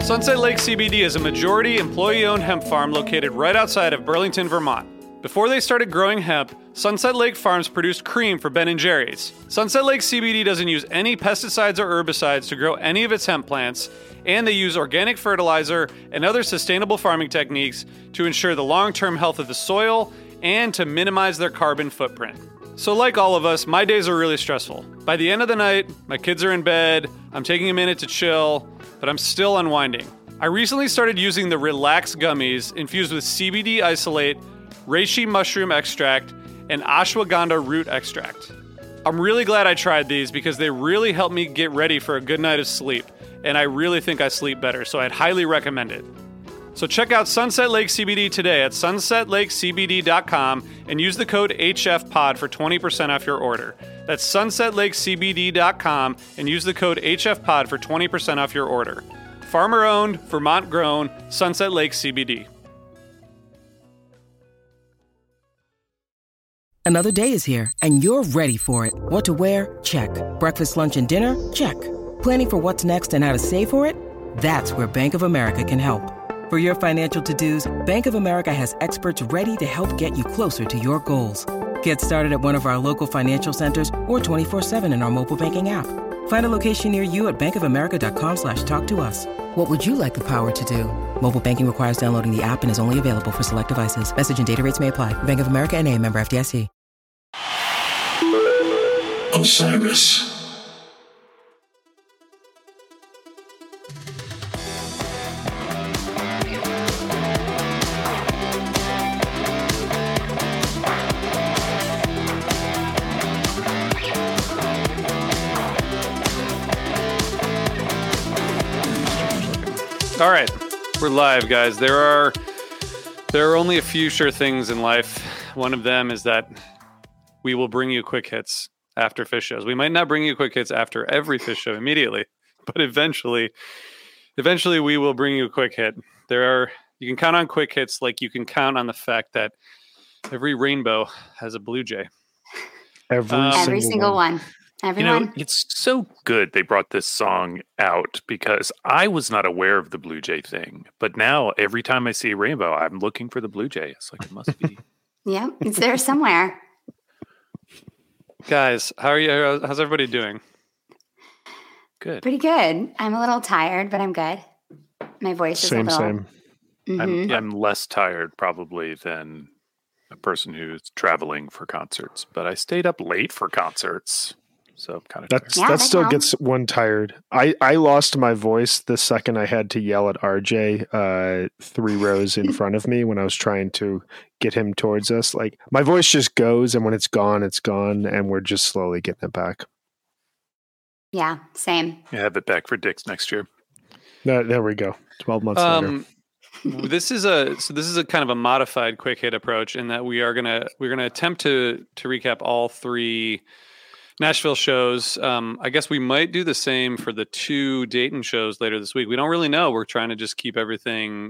Sunset Lake CBD is a majority employee-owned hemp farm located right outside of Burlington, Vermont. Before they started growing hemp, Sunset Lake Farms produced cream for Ben & Jerry's. Sunset Lake CBD doesn't use any pesticides or herbicides to grow any of its hemp plants, and they use organic fertilizer and other sustainable farming techniques to ensure the long-term health of the soil and to minimize their carbon footprint. So like all of us, my days are really stressful. By the end of the night, my kids are in bed, I'm taking a minute to chill, but I'm still unwinding. I recently started using the Relax gummies infused with CBD isolate, reishi mushroom extract, and ashwagandha root extract. I'm really glad I tried these because they really helped me get ready for a good night of sleep, and I really think I sleep better, so I'd highly recommend it. So check out Sunset Lake CBD today at sunsetlakecbd.com and use the code HFPOD for 20% off your order. That's sunsetlakecbd.com and use the code HFPOD for 20% off your order. Farmer-owned, Vermont-grown, Sunset Lake CBD. Another day is here, and you're ready for it. What to wear? Check. Breakfast, lunch, and dinner? Check. Planning for what's next and how to save for it? That's where Bank of America can help. For your financial to-dos, Bank of America has experts ready to help get you closer to your goals. Get started at one of our local financial centers or 24/7 in our mobile banking app. Find a location near you at bankofamerica.com/talktous. What would you like the power to do? Mobile banking requires downloading the app and is only available for select devices. Message and data rates may apply. Bank of America N.A., member FDIC. Osiris. All right, we're live, guys. There are only a few sure things in life. One of them is that we will bring you quick hits after Fish shows. We might not bring you quick hits after every Fish show immediately, but eventually we will bring you a quick hit. You can count on quick hits like you can count on the fact that every rainbow has a blue jay. Every single one. Everyone. It's so good they brought this song out because I was not aware of the Blue Jay thing. But now every time I see a rainbow, I'm looking for the Blue Jay. It's like, it must be. Yeah, it's there somewhere. Guys, how are you? How's everybody doing? Good. Pretty good. I'm a little tired, but I'm good. My voice is a little... Same. Mm-hmm. I'm less tired probably than a person who's traveling for concerts. But I stayed up late for concerts. So I'm kind of that still gets one tired. I lost my voice the second I had to yell at RJ 3 rows in front of me when I was trying to get him towards us. Like, my voice just goes, and when it's gone, and we're just slowly getting it back. Yeah, same. You have it back for Dick's next year. There we go. 12 months later. This is a kind of a modified quick hit approach in that we're gonna attempt to recap all 3 Nashville shows. I guess we might do the same for the 2 Dayton shows later this week. We don't really know. We're trying to just keep everything,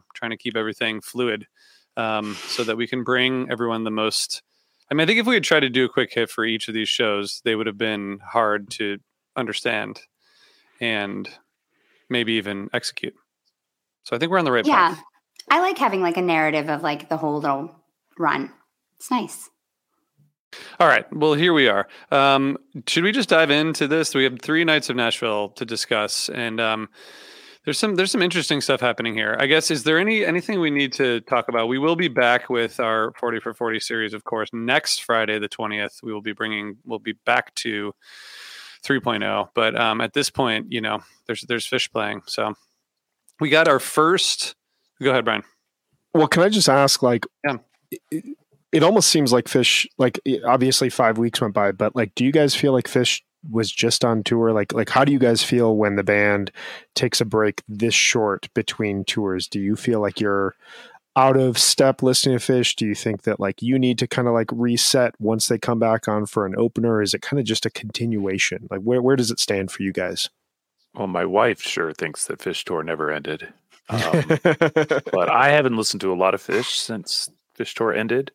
fluid, so that we can bring everyone the most. I mean, I think if we had tried to do a quick hit for each of these shows, they would have been hard to understand and maybe even execute. So I think we're on the right path. I like having like a narrative of like the whole little run. It's nice. All right. Well, here we are. Should we just dive into this? We have 3 nights of Nashville to discuss, and there's some interesting stuff happening here. I guess, is there anything we need to talk about? We will be back with our 40 for 40 series, of course, next Friday, the 20th. We'll be back to 3.0. But at this point, there's Fish playing. So we got our first. Go ahead, Brian. Well, can I just ask, Yeah. It almost seems like Fish, obviously 5 weeks went by, but do you guys feel like Fish was just on tour? Like how do you guys feel when the band takes a break this short between tours? Do you feel like you're out of step listening to Fish? Do you think that you need to kind of reset once they come back on for an opener? Or is it kind of just a continuation? Where does it stand for you guys? Well, my wife sure thinks that Fish tour never ended. But I haven't listened to a lot of Fish since Fish tour ended.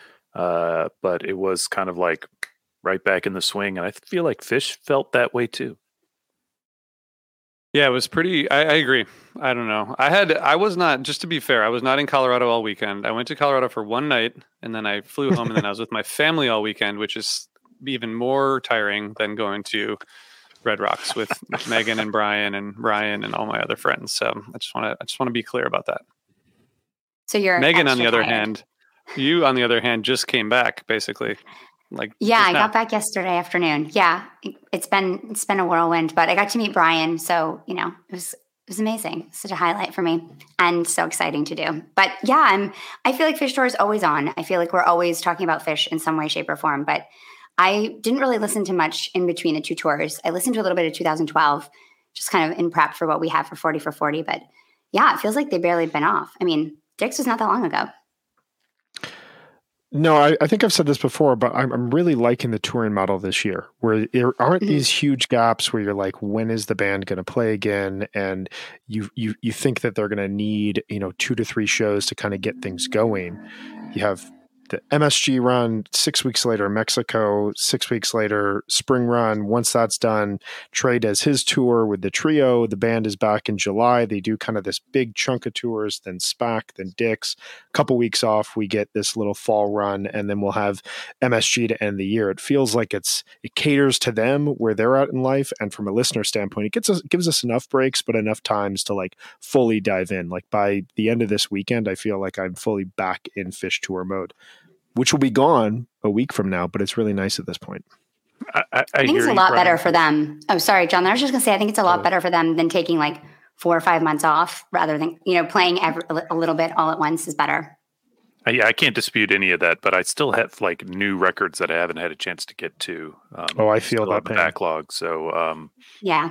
But it was kind of right back in the swing. And I feel like Fish felt that way too. Yeah, it was pretty. I agree. I don't know. I was not, just to be fair, I was not in Colorado all weekend. I went to Colorado for one night and then I flew home and then I was with my family all weekend, which is even more tiring than going to Red Rocks with Megan and Brian and Ryan and all my other friends. So I just want to be clear about that. So you're Megan, on the other tired. hand, you, on the other hand, just came back basically. Yeah, I now. got back yesterday afternoon. Yeah, it's been a whirlwind, but I got to meet Brian, so it was amazing. Such a highlight for me, and so exciting to do. But yeah, I feel like Fish Tour is always on. I feel like we're always talking about fish in some way, shape, or form. But I didn't really listen to much in between the two tours. I listened to a little bit of 2012, just kind of in prep for what we have for 40 for 40. But yeah, it feels like they barely been off. I mean, Dick's was not that long ago. No, I think I've said this before, but I'm really liking the touring model this year, where there aren't these huge gaps where you're like, when is the band going to play again? And you think that they're going to need 2 to 3 shows to kind of get things going. You have the MSG run, 6 weeks later Mexico, 6 weeks later spring run. Once that's done, Trey does his tour with the trio. The band is back in July. They do kind of this big chunk of tours, then SPAC, then Dick's. A couple weeks off, we get this little fall run, and then we'll have MSG to end the year. It feels like it caters to them where they're at in life, and from a listener standpoint, it gives us enough breaks, but enough times to like fully dive in. Like by the end of this weekend, I feel like I'm fully back in Fish Tour mode, which will be gone a week from now, but it's really nice at this point. I think it's a lot better for them. Oh, sorry, John. I was just going to say, I think it's a lot better for them than taking like 4 or 5 months off rather than, playing a little bit all at once is better. I can't dispute any of that, but I still have like new records that I haven't had a chance to get to. I feel that pain. Backlog. So yeah,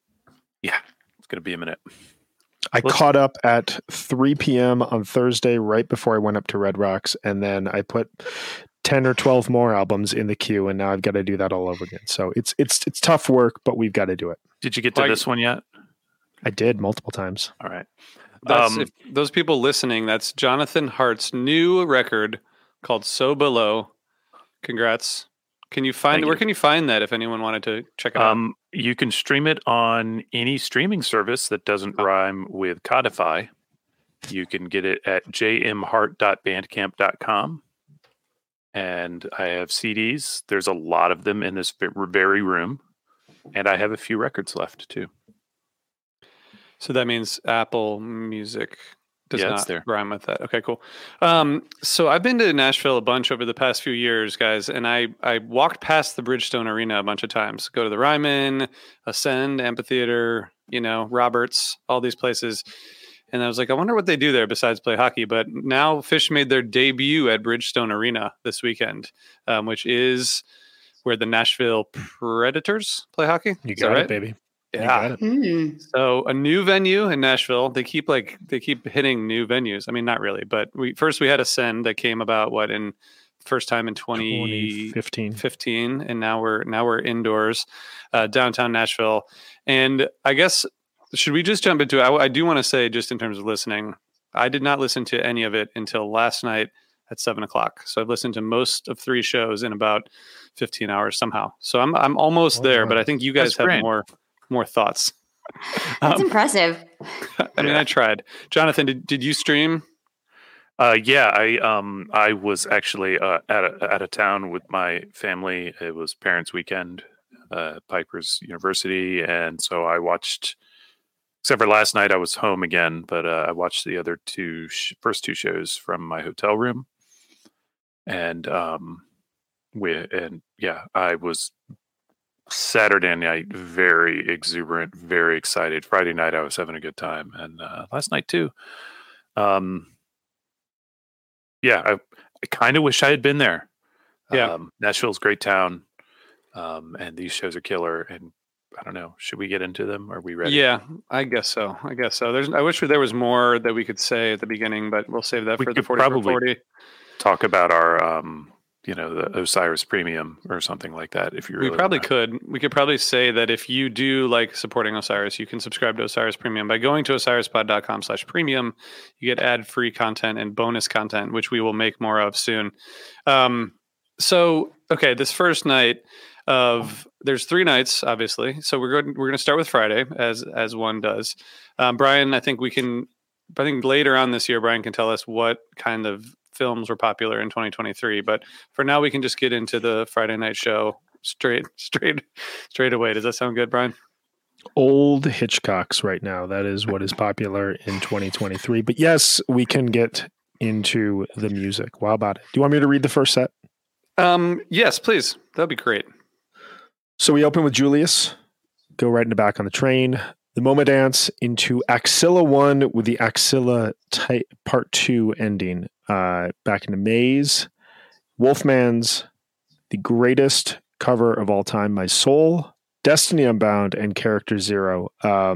it's going to be a minute. I caught up at 3 p.m. on Thursday, right before I went up to Red Rocks, and then I put 10 or 12 more albums in the queue, and now I've got to do that all over again. So it's tough work, but we've got to do it. Did you get to this one yet? I did multiple times. All right. If those people listening, that's Jonathan Hart's new record called So Below. Congrats. Where can you find that if anyone wanted to check it out? You can stream it on any streaming service that doesn't rhyme with Codify. You can get it at jmhart.bandcamp.com. And I have CDs. There's a lot of them in this very room. And I have a few records left too. So that means Apple Music does not rhyme with that. Okay, cool. So I've been to Nashville a bunch over the past few years, guys, and I walked past the Bridgestone Arena a bunch of times. Go to the Ryman, Ascend, Amphitheater, Roberts, all these places. And I was like, I wonder what they do there besides play hockey. But now Fish made their debut at Bridgestone Arena this weekend, which is where the Nashville Predators play hockey. You got it, baby. Yeah. So a new venue in Nashville. They keep hitting new venues. I mean, not really, but we had Ascend that came about first time in 2015, and now we're indoors, downtown Nashville. And I guess should we just jump into it? I do want to say, just in terms of listening, I did not listen to any of it until last night at 7:00. So I've listened to most of 3 shows in about 15 hours somehow. So I'm almost there, but I think you guys have more thoughts. That's impressive. I mean, I tried. Jonathan, did you stream? I was actually out of town with my family. It was Parents' Weekend, Piper's University, and so I watched. Except for last night, I was home again, but I watched the other first 2 shows from my hotel room, and I was. Saturday night, very exuberant, very excited. Friday night, I was having a good time, and last night too. I kind of wish I had been there. Yeah, Nashville's a great town, and these shows are killer. And I don't know, should we get into them? Are we ready? Yeah, I guess so. I wish there was more that we could say at the beginning, but we'll save that for the 40. Talk about our the Osiris Premium or something like that. If you really we could probably say that if you do like supporting Osiris, you can subscribe to Osiris Premium by going to osirispod.com/premium. You get ad-free content and bonus content, which we will make more of soon. So, okay, this first night of there's 3 nights, obviously. So we're going to start with Friday, as one does. Brian, I think later on this year, Brian can tell us what kind of films were popular in 2023. But for now, we can just get into the Friday night show straight away. Does that sound good, Brian? Old Hitchcocks right now. That is what is popular in 2023. But yes, we can get into the music. How about it? Do you want me to read the first set? Yes, please. That'd be great. So we open with Julius, go right in the back on the train. The MoMA dance into Axilla 1 with the Axilla Part 2 ending. Back into Maze. Wolfman's The Greatest Cover of All Time, My Soul. Destiny Unbound, and Character Zero.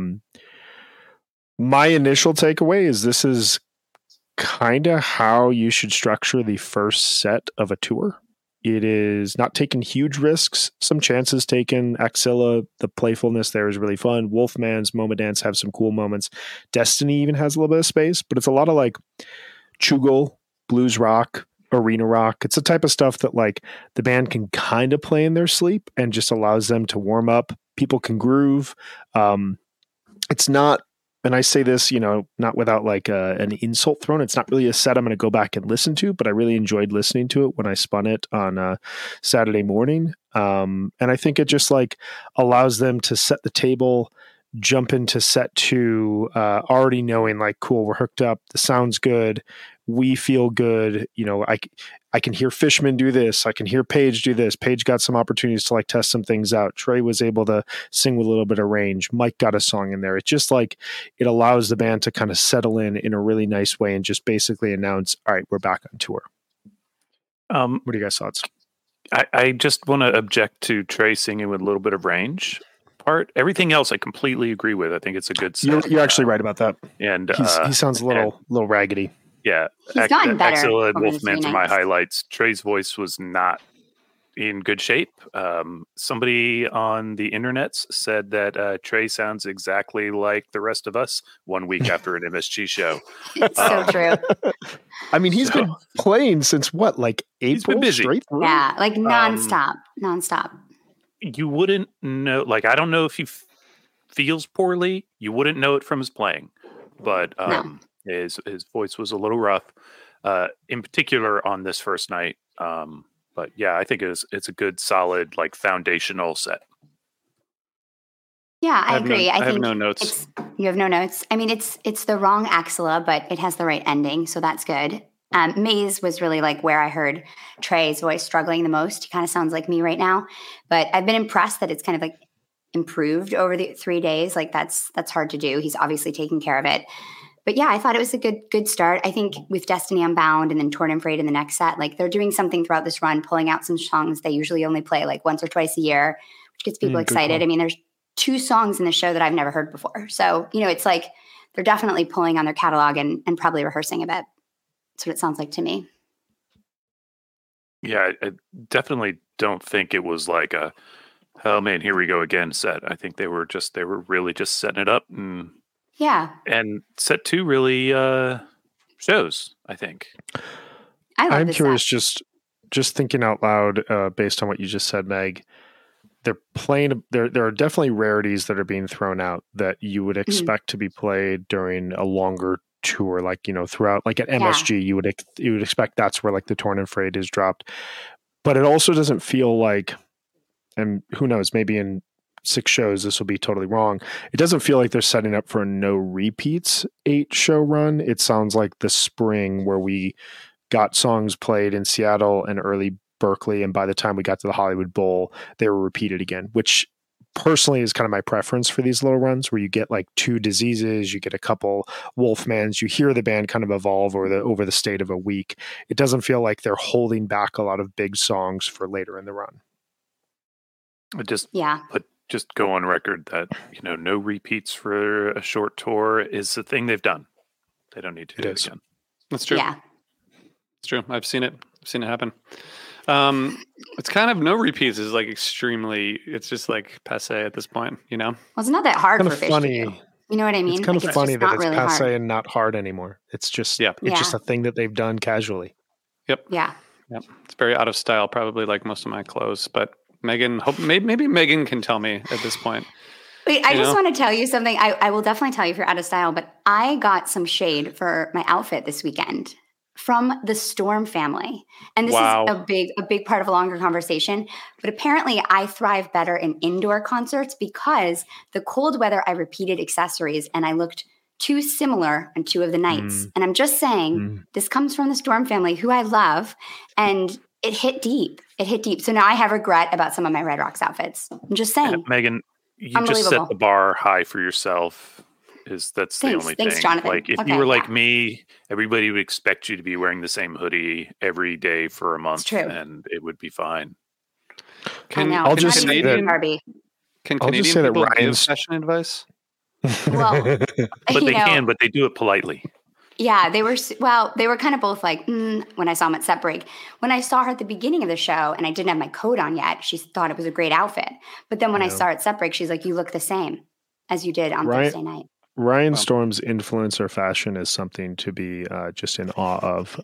My initial takeaway is this is kind of how you should structure the first set of a tour. It is not taking huge risks, some chances taken. Axilla, the playfulness there is really fun. Wolfman's MoMA dance have some cool moments. Destiny even has a little bit of space, but it's a lot of like Chugel, blues rock, arena rock. It's the type of stuff that like the band can kind of play in their sleep and just allows them to warm up. People can groove. It's not, and I say this, not without like an insult thrown. It's not really a set I'm going to go back and listen to, but I really enjoyed listening to it when I spun it on Saturday morning. And I think it just like allows them to set the table, jump into set 2, already knowing like, cool, we're hooked up. The sound's good. We feel good. I can hear Fishman do this. I can hear Paige do this. Paige got some opportunities to like test some things out. Trey was able to sing with a little bit of range. Mike got a song in there. It's just like, it allows the band to kind of settle in a really nice way and just basically announce, all right, we're back on tour. What are you guys' thoughts? I just want to object to Trey singing with a little bit of range. Everything else I completely agree with. I think it's a good set. You're actually right about that. And he sounds a little raggedy. Yeah. He's gotten better. Axilla and Wolfman for my highlights. Trey's voice was not in good shape. Somebody on the internets said that Trey sounds exactly like the rest of us 1 week after an MSG show. It's so true. I mean, he's been playing since what, like April? He's been busy. Straight through? Yeah, like nonstop. You wouldn't know, like, I don't know if he feels poorly. You wouldn't know it from his playing, but No. his voice was a little rough, in particular on this first night. But yeah, I think it's a good, solid, like foundational set. Yeah, I agree. I have no notes. You have no notes? I mean, it's the wrong Axilla, but it has the right ending, so that's good. Maze was really like where I heard Trey's voice struggling the most. He kind of sounds like me right now, but I've been impressed that it's kind of like improved over the 3 days. Like that's hard to do. He's obviously taking care of it. But yeah, I thought it was a good start. I think with Destiny Unbound and then Torn and Frayed in the next set, like they're doing something throughout this run, pulling out some songs they usually only play like once or twice a year, which gets people excited. I mean, there's 2 songs in the show that I've never heard before. So, it's like they're definitely pulling on their catalog and probably rehearsing a bit. That's what it sounds like to me. Yeah, I definitely don't think it was like a, oh man, here we go again set. I think they were really just setting it up and set 2 really shows, I think. I'm curious, just thinking out loud, based on what you just said, Meg. They're playing. There are definitely rarities that are being thrown out that you would expect to be played during a longer tour, like throughout, like at MSG, you would expect that's where like the Torn and Frayed is dropped. But it also doesn't feel like, and who knows, maybe in 6 shows this will be totally wrong. It doesn't feel like they're setting up for a no repeats 8 show run. It sounds like the spring where we got songs played in Seattle and early Berkeley, and by the time we got to the Hollywood Bowl, they were repeated again, which personally is kind of my preference for these little runs where you get like 2 diseases, you get a couple Wolfmans, you hear the band kind of evolve over the state of a week. It doesn't feel like they're holding back a lot of big songs for later in the run. Just go on record that, no repeats for a short tour is the thing they've done. They don't need to do it again. That's true. Yeah. It's true. I've seen it happen. It's kind of no repeats is like extremely, it's just like passe at this point, Well, it's not that hard kind for of Fish funny. to do. You know what I mean? It's kind of funny that it's really passe hard. and not hard anymore. It's just, it's just a thing that they've done casually. Yep. Yeah. Yep. It's very out of style, probably like most of my clothes, but Megan, maybe Megan can tell me at this point. Wait, I just want to tell you something. I will definitely tell you if you're out of style, but I got some shade for my outfit this weekend from the Storm family. And this is a big part of a longer conversation. But apparently I thrive better in indoor concerts because the cold weather, I repeated accessories and I looked too similar on 2 of the nights. And I'm just saying, this comes from the Storm family, who I love. And it hit deep. So now I have regret about some of my Red Rocks outfits. I'm just saying. Megan, you just set the bar high for yourself. That's the only thing. Jonathan. Like if you were like me, everybody would expect you to be wearing the same hoodie every day for a month, and it would be fine. I'll just say that people give fashion advice? Well, but they can, but they do it politely. Yeah, they were kind of both like, when I saw them at set break. When I saw her at the beginning of the show and I didn't have my coat on yet, she thought it was a great outfit. But then when I saw her at set break, she's like, you look the same as you did on Thursday night. Ryan Storm's influencer fashion is something to be just in awe of.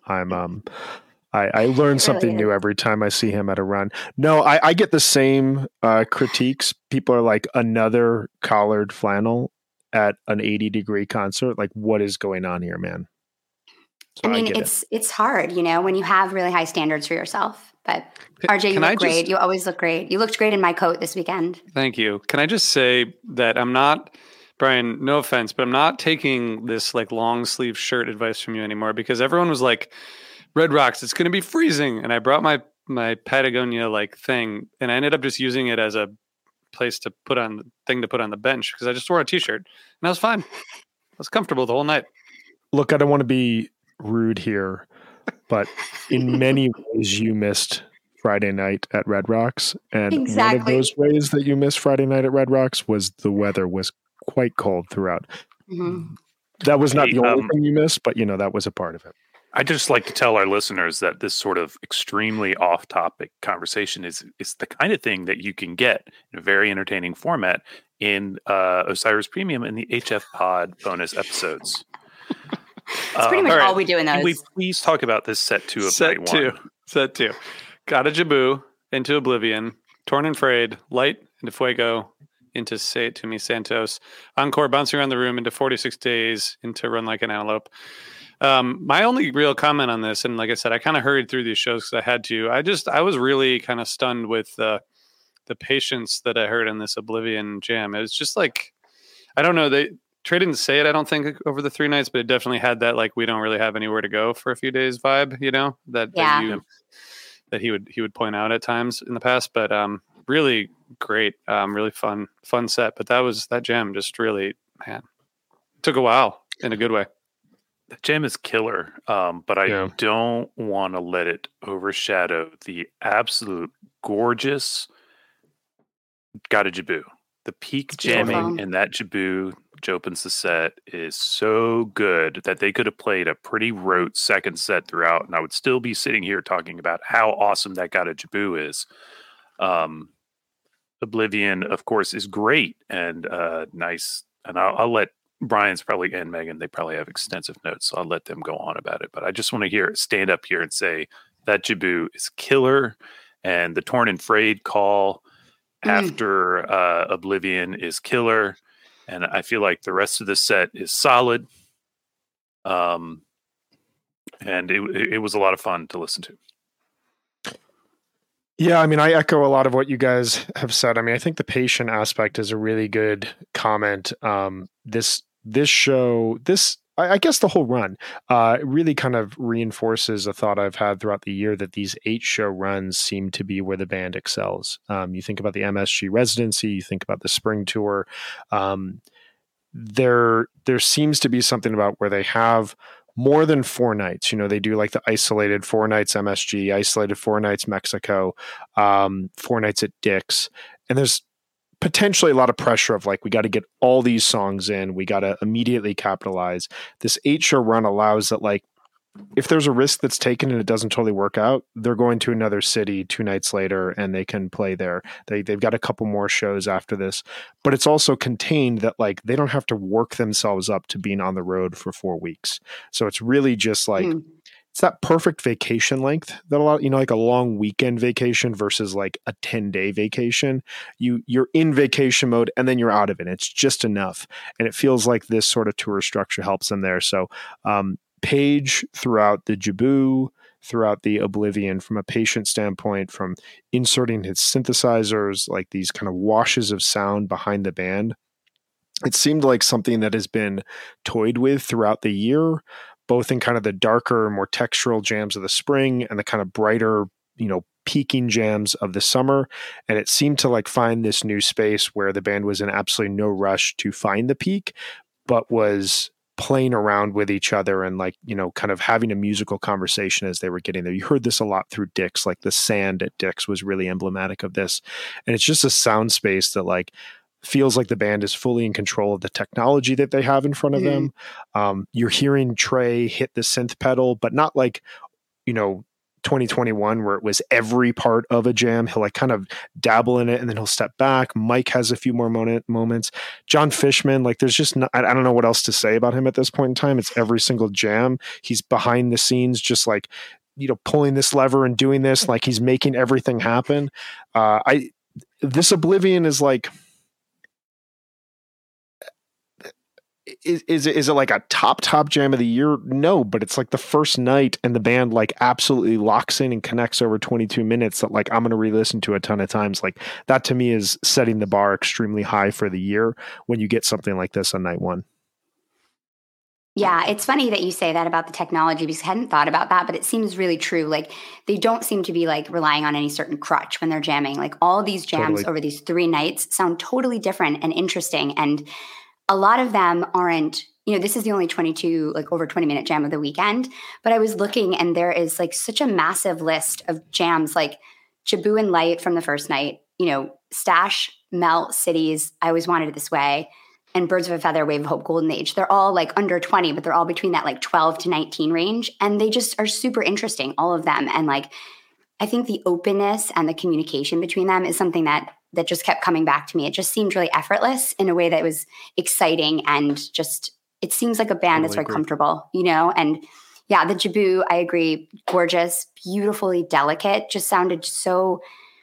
I learn something new every time I see him at a run. No, I get the same critiques. People are like, another collared flannel at an 80-degree concert. Like, what is going on here, man? So I mean, it's hard, when you have really high standards for yourself. But RJ, you look great. You always look great. You looked great in my coat this weekend. Thank you. Can I just say that I'm not, Brian, no offense, but I'm not taking this like long sleeve shirt advice from you anymore, because everyone was like, Red Rocks, it's going to be freezing. And I brought my Patagonia like thing, and I ended up just using it as a place to put on the bench, because I just wore a t-shirt and I was fine. I was comfortable the whole night. Look, I don't want to be rude here, but in many ways you missed Friday night at Red Rocks. And one of those ways that you missed Friday night at Red Rocks was the weather was quite cold throughout. Mm-hmm. That was not the only thing you missed, but that was a part of it. I just like to tell our listeners that this sort of extremely off-topic conversation is the kind of thing that you can get in a very entertaining format in Osiris Premium and the HF Pod bonus episodes. That's pretty much all we do in those. Can we please talk about this set 2 of night 1? Set 2. Gotta Jaboo, Into Oblivion, Torn and Frayed, Light, into Fuego, into Say It To Me Santos, Encore, Bouncing Around the Room, into 46 Days, into Run Like an Antelope. My only real comment on this, and like I said, I kind of hurried through these shows because I had to. I was really kind of stunned with the patience that I heard in this Oblivion jam. It was just like, I don't know, Trey didn't say it, I don't think, over the 3 nights, but it definitely had that like, we don't really have anywhere to go for a few days vibe, that he would point out at times in the past. But really great, really fun set. But that jam just really, man, took a while in a good way. The jam is killer, but I don't want to let it overshadow the absolute gorgeous Gotta Jaboo. The peak jamming in that Jaboo, which opens the set, is so good that they could have played a pretty rote second set throughout, and I would still be sitting here talking about how awesome that Gotta Jaboo is. Oblivion, of course, is great and nice, and I'll let Brian's probably, and Megan, they probably have extensive notes, so I'll let them go on about it. But I just want to stand up here and say that Jaboo is killer, and the Torn and Frayed call after Oblivion is killer, and I feel like the rest of the set is solid. And it was a lot of fun to listen to. Yeah, I mean, I echo a lot of what you guys have said. I mean, I think the patient aspect is a really good comment. This show, I guess the whole run really kind of reinforces a thought I've had throughout the year that these 8-show runs seem to be where the band excels. You think about the MSG residency, you think about the spring tour. There seems to be something about where they have more than 4 nights. They do like the isolated 4 nights MSG, isolated 4 nights Mexico, 4 nights at Dick's. And there's potentially a lot of pressure of like, we got to get all these songs in. We got to immediately capitalize. This 8-show run allows that, like, if there's a risk that's taken and it doesn't totally work out, they're going to another city 2 nights later and they can play there. They've got a couple more shows after this, but it's also contained that like they don't have to work themselves up to being on the road for 4 weeks. So it's really just like it's that perfect vacation length that a lot, like a long weekend vacation versus like a 10-day vacation. You're in vacation mode and then you're out of it. It's just enough. And it feels like this sort of tour structure helps them there. So Page throughout the Jabu, throughout the Oblivion, from a patient standpoint, from inserting his synthesizers, like these kind of washes of sound behind the band, it seemed like something that has been toyed with throughout the year, both in kind of the darker, more textural jams of the spring and the kind of brighter, peaking jams of the summer. And it seemed to like find this new space where the band was in absolutely no rush to find the peak, but was playing around with each other and like, kind of having a musical conversation as they were getting there. You heard this a lot through Dick's, like the sand at Dick's was really emblematic of this. And it's just a sound space that like feels like the band is fully in control of the technology that they have in front of them. You're hearing Trey hit the synth pedal, but not like, 2021 where it was every part of a jam. He'll like kind of dabble in it and then he'll step back. Mike has a few more moments. John Fishman, like there's just I don't know what else to say about him at this point in time. It's every single jam. He's behind the scenes, just like, pulling this lever and doing this, like he's making everything happen. This Oblivion is like, Is it like a top jam of the year? No, but it's like the first night and the band like absolutely locks in and connects over 22 minutes that like I'm going to re-listen to a ton of times. Like that to me is setting the bar extremely high for the year when you get something like this on night one. Yeah, it's funny that you say that about the technology because I hadn't thought about that, but it seems really true. Like they don't seem to be like relying on any certain crutch when they're jamming. Like all these jams over these 3 nights sound totally different and interesting. And a lot of them aren't, this is the only 22, like over 20-minute jam of the weekend. But I was looking and there is like such a massive list of jams like Jabu and Light from the first night, Stash, Melt, Cities, I Always Wanted It This Way, and Birds of a Feather, Wave of Hope, Golden Age. They're all like under 20, but they're all between that like 12 to 19 range. And they just are super interesting, all of them. And like, I think the openness and the communication between them is something that just kept coming back to me. It just seemed really effortless in a way that was exciting and just, it seems like a band that's very comfortable, and yeah, the Jabu, I agree, gorgeous, beautifully delicate, just sounded so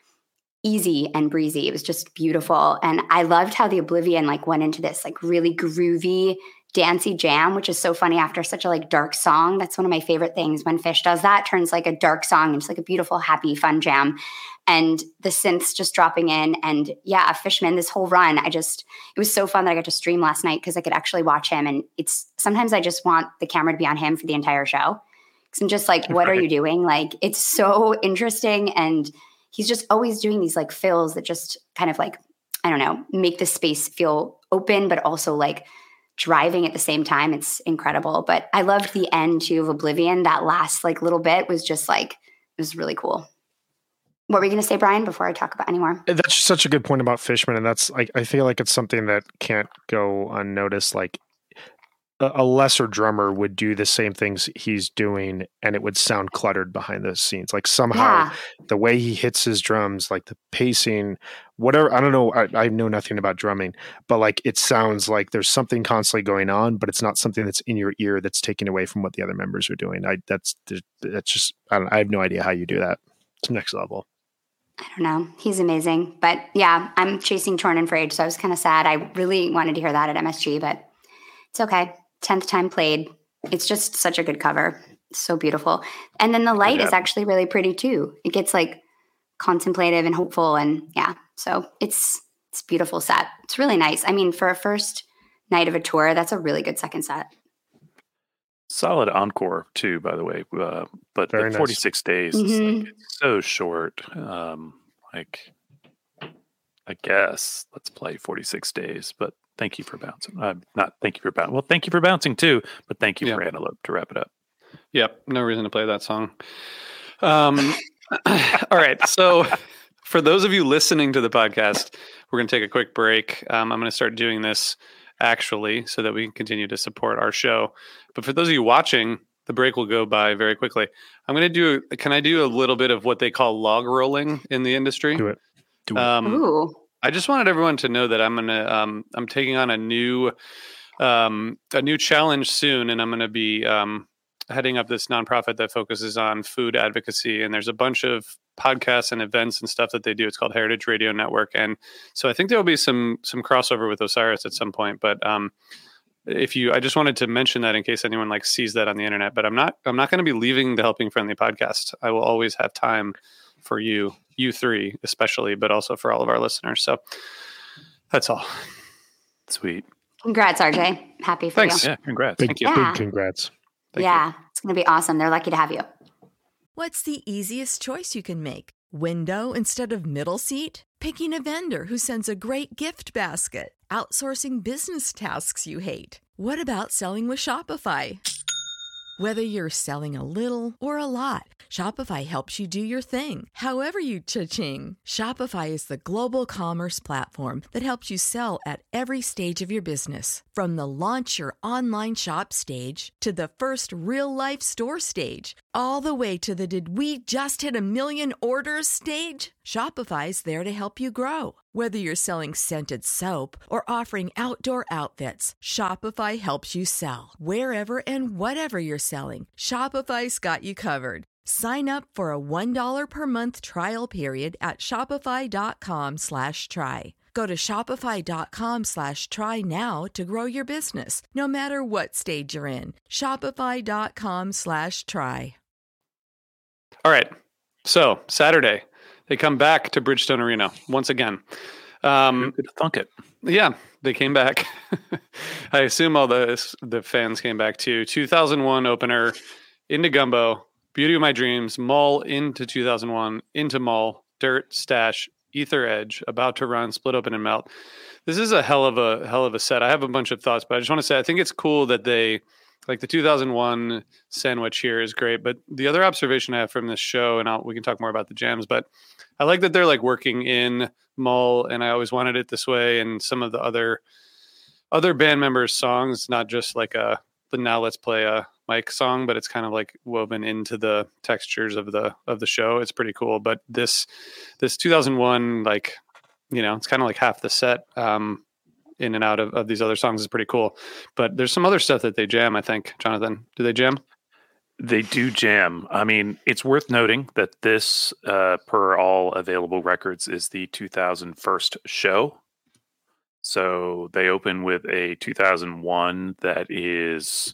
easy and breezy. It was just beautiful. And I loved how the Oblivion like went into this like really groovy, dancey jam, which is so funny after such a like dark song. That's one of my favorite things when Phish does that, turns like a dark song into like a beautiful, happy, fun jam. And the synths just dropping in. And yeah, Fishman, this whole run, it was so fun that I got to stream last night because I could actually watch him. And sometimes I just want the camera to be on him for the entire show. Because I'm just like, what are you doing? Like, it's so interesting. And he's just always doing these like fills that just kind of like, I don't know, make the space feel open, but also like driving at the same time. It's incredible. But I loved the end too of Oblivion. That last like little bit was just like, it was really cool. What were you going to say, Brian, before I talk about anymore? That's such a good point about Fishman. And that's like, I feel like it's something that can't go unnoticed. Like a lesser drummer would do the same things he's doing and it would sound cluttered behind the scenes. Like somehow the way he hits his drums, like the pacing, whatever, I don't know. I know nothing about drumming, but like, it sounds like there's something constantly going on, but it's not something that's in your ear that's taken away from what the other members are doing. That's just, I have no idea how you do that. It's next level. I don't know. He's amazing. But yeah, I'm chasing Torn and Frayed, so I was kind of sad. I really wanted to hear that at MSG, but it's okay. 10th time played. It's just such a good cover. So beautiful. And then the light is actually really pretty too. It gets like contemplative and hopeful, and yeah. So it's beautiful set. It's really nice. I mean, for a first night of a tour, that's a really good second set. Solid encore too, by the way. But Very 46 days is like, it's so short. Like, I guess let's play 46 days. But thank you for bouncing. Not thank you for bouncing. Well, thank you for bouncing too. But thank you for Antelope to wrap it up. Yep, no reason to play that song. All right, so for those of you listening to the podcast, we're going to take a quick break. I'm going to start doing this actually so that we can continue to support our show. But for those of you watching, the break will go by very quickly. Can I do a little bit of what they call log rolling in the industry? Do it. Ooh. I just wanted everyone to know that I'm taking on a new challenge soon, and I'm going to be heading up this nonprofit that focuses on food advocacy, and there's a bunch of podcasts and events and stuff that they do. It's called Heritage Radio Network, and so I think there will be some crossover with Osiris at some point. But I just wanted to mention that in case anyone like sees that on the internet. But I'm not going to be leaving the Helping Friendly podcast. I will always have time for you three especially, but also for all of our listeners. So that's all. Sweet. Congrats, RJ. Happy for Thanks. you. Yeah, congrats. Thank you. Yeah. Big congrats. Thank Yeah, it's going to be awesome. They're lucky to have you. What's the easiest choice you can make? Window instead of middle seat? Picking a vendor who sends a great gift basket? Outsourcing business tasks you hate? What about selling with Shopify? Whether you're selling a little or a lot, Shopify helps you do your thing, however you cha-ching. Shopify is the global commerce platform that helps you sell at every stage of your business. From the launch your online shop stage to the first real-life store stage, all the way to the did we just hit 1 million orders stage. Shopify's there to help you grow. Whether you're selling scented soap or offering outdoor outfits, Shopify helps you sell. Wherever and whatever you're selling, Shopify's got you covered. Sign up for a $1 per month trial period at shopify.com/try. Go to shopify.com/try now to grow your business, no matter what stage you're in. Shopify.com/try. All right. So Saturday, they come back to Bridgestone Arena once again. Who could thunk it? Yeah, they came back. I assume all the fans came back too. 2001 opener into Gumbo, Beauty of My Dreams, Mull into 2001, into Mull, Dirt, Stash, Ether Edge, About to Run, Split Open and Melt. This is a hell of a set. I have a bunch of thoughts, but I just want to say I think it's cool that they like the 2001 sandwich here is great. But the other observation I have from this show, and we can talk more about the jams, but I like that they're like working in Mull, and I always wanted it this way. And some of the other band members' songs, not just like the Now Let's Play a Mike song, but it's kind of like woven into the textures of the show. It's pretty cool. But this 2001, like, you know, it's kind of like half the set in and out of these other songs is pretty cool. But there's some other stuff that they jam, I think. Jonathan, do they jam? They do jam. I mean, it's worth noting that this, per all available records, is the 2001 show. So they open with a 2001 that is,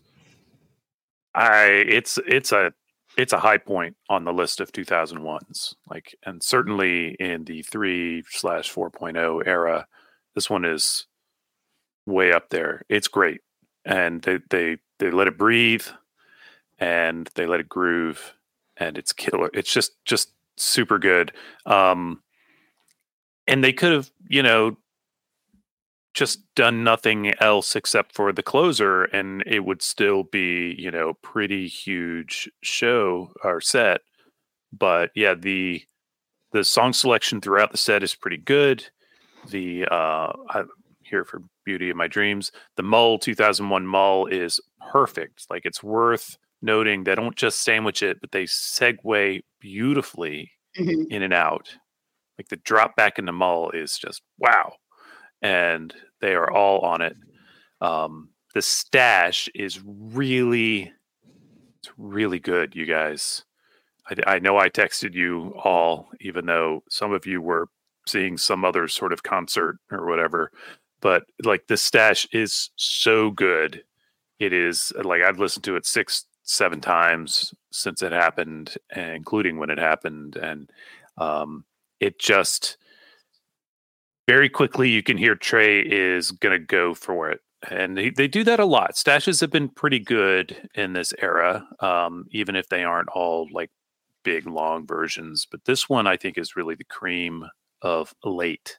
it's a high point on the list of 2001s. Like, and certainly in the 3/4.0 era, this one is way up there. It's great, and they let it breathe. And they let it groove, and it's killer. It's just super good. And they could have, you know, just done nothing else except for the closer, and it would still be, you know, pretty huge show or set. But yeah, the song selection throughout the set is pretty good. I'm here for Beauty of My Dreams. The Mull 2001 Mull is perfect. Like, it's worth noting they don't just sandwich it, but they segue beautifully in and out. Like, the drop back into Mull is just wow, and they are all on it. The Stash is really good, you guys. I know I texted you all, even though some of you were seeing some other sort of concert or whatever, but like, the Stash is so good. It is like, I've listened to it 6-7 times since it happened, including when it happened. And it just very quickly, you can hear Trey is going to go for it. And they do that a lot. Stashes have been pretty good in this era, even if they aren't all like big, long versions. But this one, I think, is really the cream of late.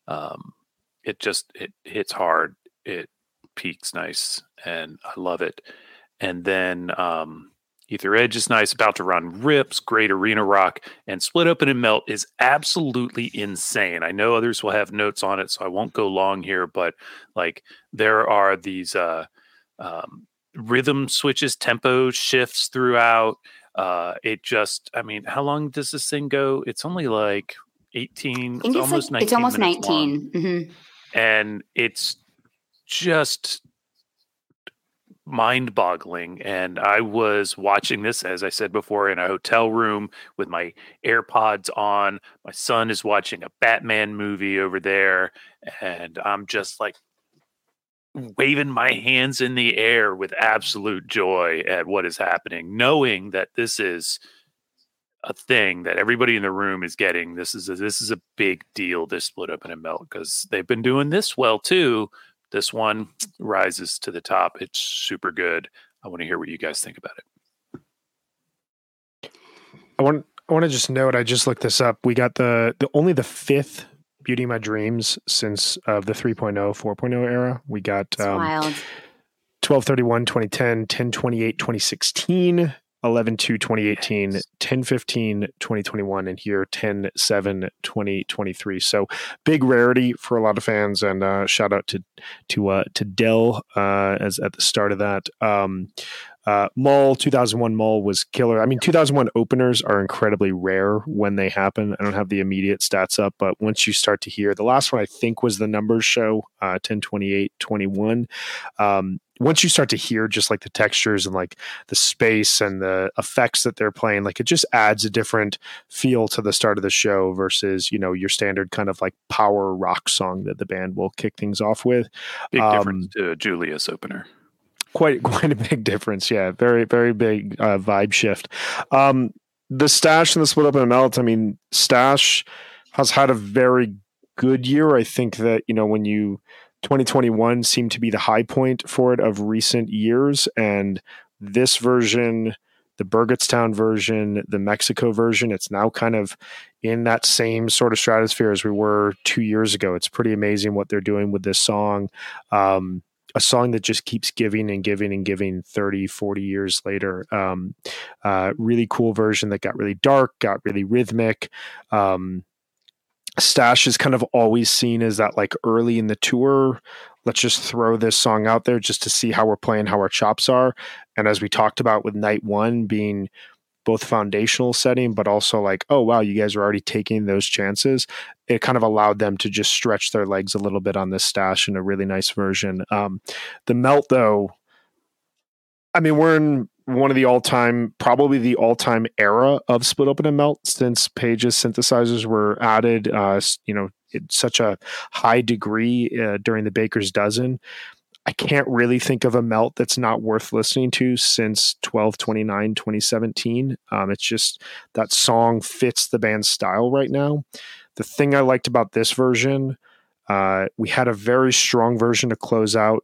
It hits hard. It peaks nice, and I love it. And then Ether Edge is nice. About to Run rips. Great arena rock. And Split Open and Melt is absolutely insane. I know others will have notes on it, so I won't go long here. But like, there are these rhythm switches, tempo shifts throughout. I mean, how long does this thing go? It's only like 18. It's almost 19. It's almost 19. Mm-hmm. And it's just mind-boggling. And I was watching this, as I said before, in a hotel room with my AirPods on. My son is watching a Batman movie over there, and I'm just like waving my hands in the air with absolute joy at what is happening, knowing that this is a thing that everybody in the room is getting. This is a big deal, this Split Open and Melt, because they've been doing this well too. This one rises to the top. It's super good. I want to hear what you guys think about it. I want to just note, I just looked this up. We got the only the fifth Beauty of My Dreams since the 3.0, 4.0 era. We got wild. 12/31, 2010, 10/28, 2016, 11/2, 2018, 10/15, 2021, and here 10/7, 2023. So big rarity for a lot of fans, and shout out to Dell as at the start of that. Mall 2001 Mall was killer. I mean, 2001 openers are incredibly rare when they happen. I don't have the immediate stats up, but once you start to hear the last one, I think was the Numbers show, 10/28, 21. Once you start to hear just like the textures and like the space and the effects that they're playing, like it just adds a different feel to the start of the show versus, your standard kind of like power rock song that the band will kick things off with. Big difference to Julius opener. Quite a big difference. Yeah. Very, very big vibe shift. The Stash and the Split Open and Melt. I mean, Stash has had a very good year. I think that, 2021 seemed to be the high point for it of recent years. And this version, the Burgettstown version, the Mexico version, it's now kind of in that same sort of stratosphere as we were 2 years ago. It's pretty amazing what they're doing with this song. A song that just keeps giving and giving and giving 30, 40 years later. Really cool version that got really dark, got really rhythmic. Stash is kind of always seen as that like early in the tour, let's just throw this song out there just to see how we're playing, how our chops are. And as we talked about with night one being both foundational setting, but also like, oh, wow, you guys are already taking those chances. It kind of allowed them to just stretch their legs a little bit on this Stash in a really nice version. The Melt, though, I mean, we're in one of the probably the all-time era of Split Open and Melt since Page's synthesizers were added, in such a high degree during the Baker's Dozen. I can't really think of a Melt that's not worth listening to since 12/29, 2017. It's just that song fits the band's style right now. The thing I liked about this version, we had a very strong version to close out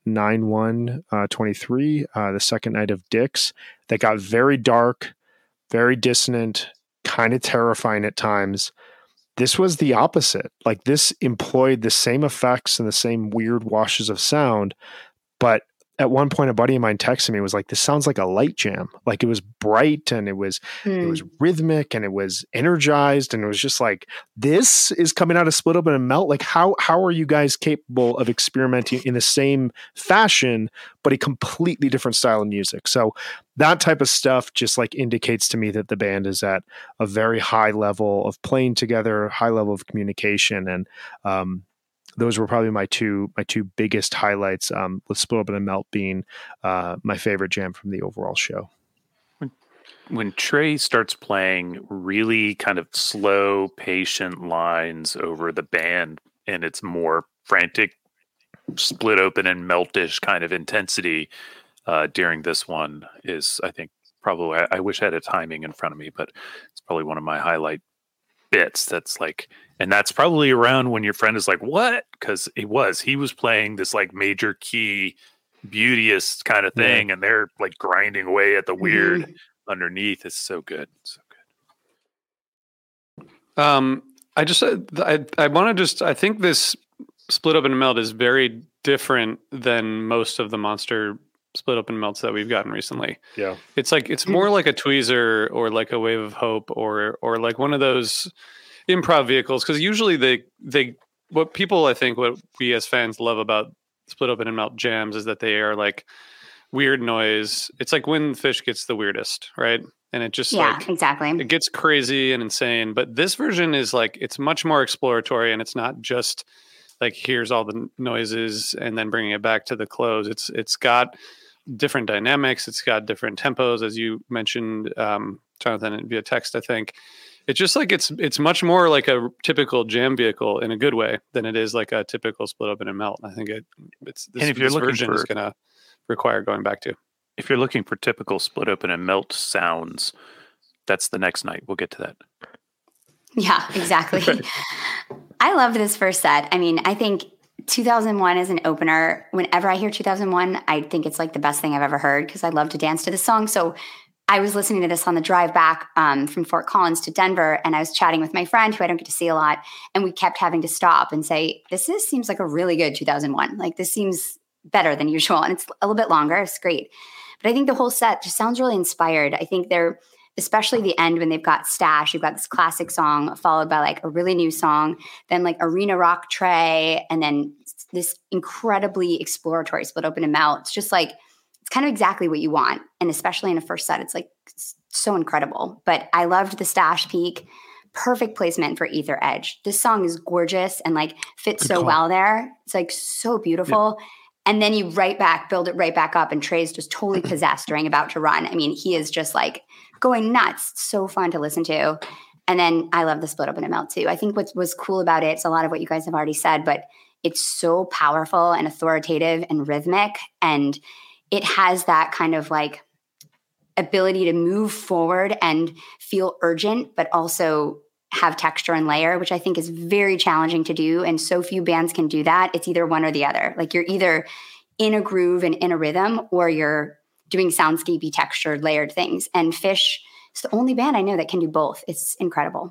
9/1/23, the second night of Dix, that got very dark, very dissonant, kind of terrifying at times. This was the opposite. Like this employed the same effects and the same weird washes of sound, but at one point, a buddy of mine texted me, was like, this sounds like a light jam. Like it was bright and it was rhythmic and it was energized. And it was just like, this is coming out of Split Open and Melt. Like how are you guys capable of experimenting in the same fashion, but a completely different style of music? So that type of stuff just like indicates to me that the band is at a very high level of playing together, high level of communication. And, those were probably my two biggest highlights, with Split Open and Melt being my favorite jam from the overall show. When Trey starts playing really kind of slow, patient lines over the band and it's more frantic, Split Open and Meltish kind of intensity during this one is, I think, probably, I wish I had a timing in front of me, but it's probably one of my highlight bits. That's like, and that's probably around when your friend is like, what? Because he was playing this like major key beauteous kind of thing, and they're like grinding away at the weird underneath. It's so good. So good. I think this Split Open and Melt is very different than most of the Monster Split Open Melts that we've gotten recently. Yeah. It's like, it's more like a tweezer or like a Wave of Hope or like one of those improv vehicles. Cause usually what we as fans love about Split Open and Melt jams is that they are like weird noise. It's like when Fish gets the weirdest, right? And it just exactly. It gets crazy and insane. But this version is like, it's much more exploratory, and it's not just like, here's all the noises and then bringing it back to the close. It's got different dynamics. It's got different tempos, as you mentioned, Jonathan, via text, I think. It's just like it's much more like a typical jam vehicle in a good way than it is like a typical Split Open and Melt. I think this version is going to require going back to. If you're looking for typical Split Open and Melt sounds, that's the next night. We'll get to that. Yeah, exactly. I loved this first set. I mean, I think 2001 is an opener. Whenever I hear 2001, I think it's like the best thing I've ever heard because I love to dance to this song. So I was listening to this on the drive back from Fort Collins to Denver, and I was chatting with my friend who I don't get to see a lot, and we kept having to stop and say, seems like a really good 2001. Like, this seems better than usual, and it's a little bit longer. It's great. But I think the whole set just sounds really inspired. I think they're, especially the end when they've got Stash, you've got this classic song followed by like a really new song, then like Arena Rock Trey, and then this incredibly exploratory Split Open and Melt. It's just like, it's kind of exactly what you want. And especially in a first set, it's like so incredible. But I loved the Stash peak. Perfect placement for Ether Edge. This song is gorgeous and like fits so well there. It's like so beautiful. Yeah. And then you build it right back up, and Trey's just totally possessed during About to Run. I mean, he is just like going nuts. It's so fun to listen to. And then I love the Split Open and Melt too. I think what was cool about it, it's a lot of what you guys have already said, but it's so powerful and authoritative and rhythmic. And it has that kind of like ability to move forward and feel urgent, but also have texture and layer, which I think is very challenging to do. And so few bands can do that. It's either one or the other. Like, you're either in a groove and in a rhythm, or you're doing soundscapey, textured, layered things. And Phish is the only band I know that can do both. It's incredible.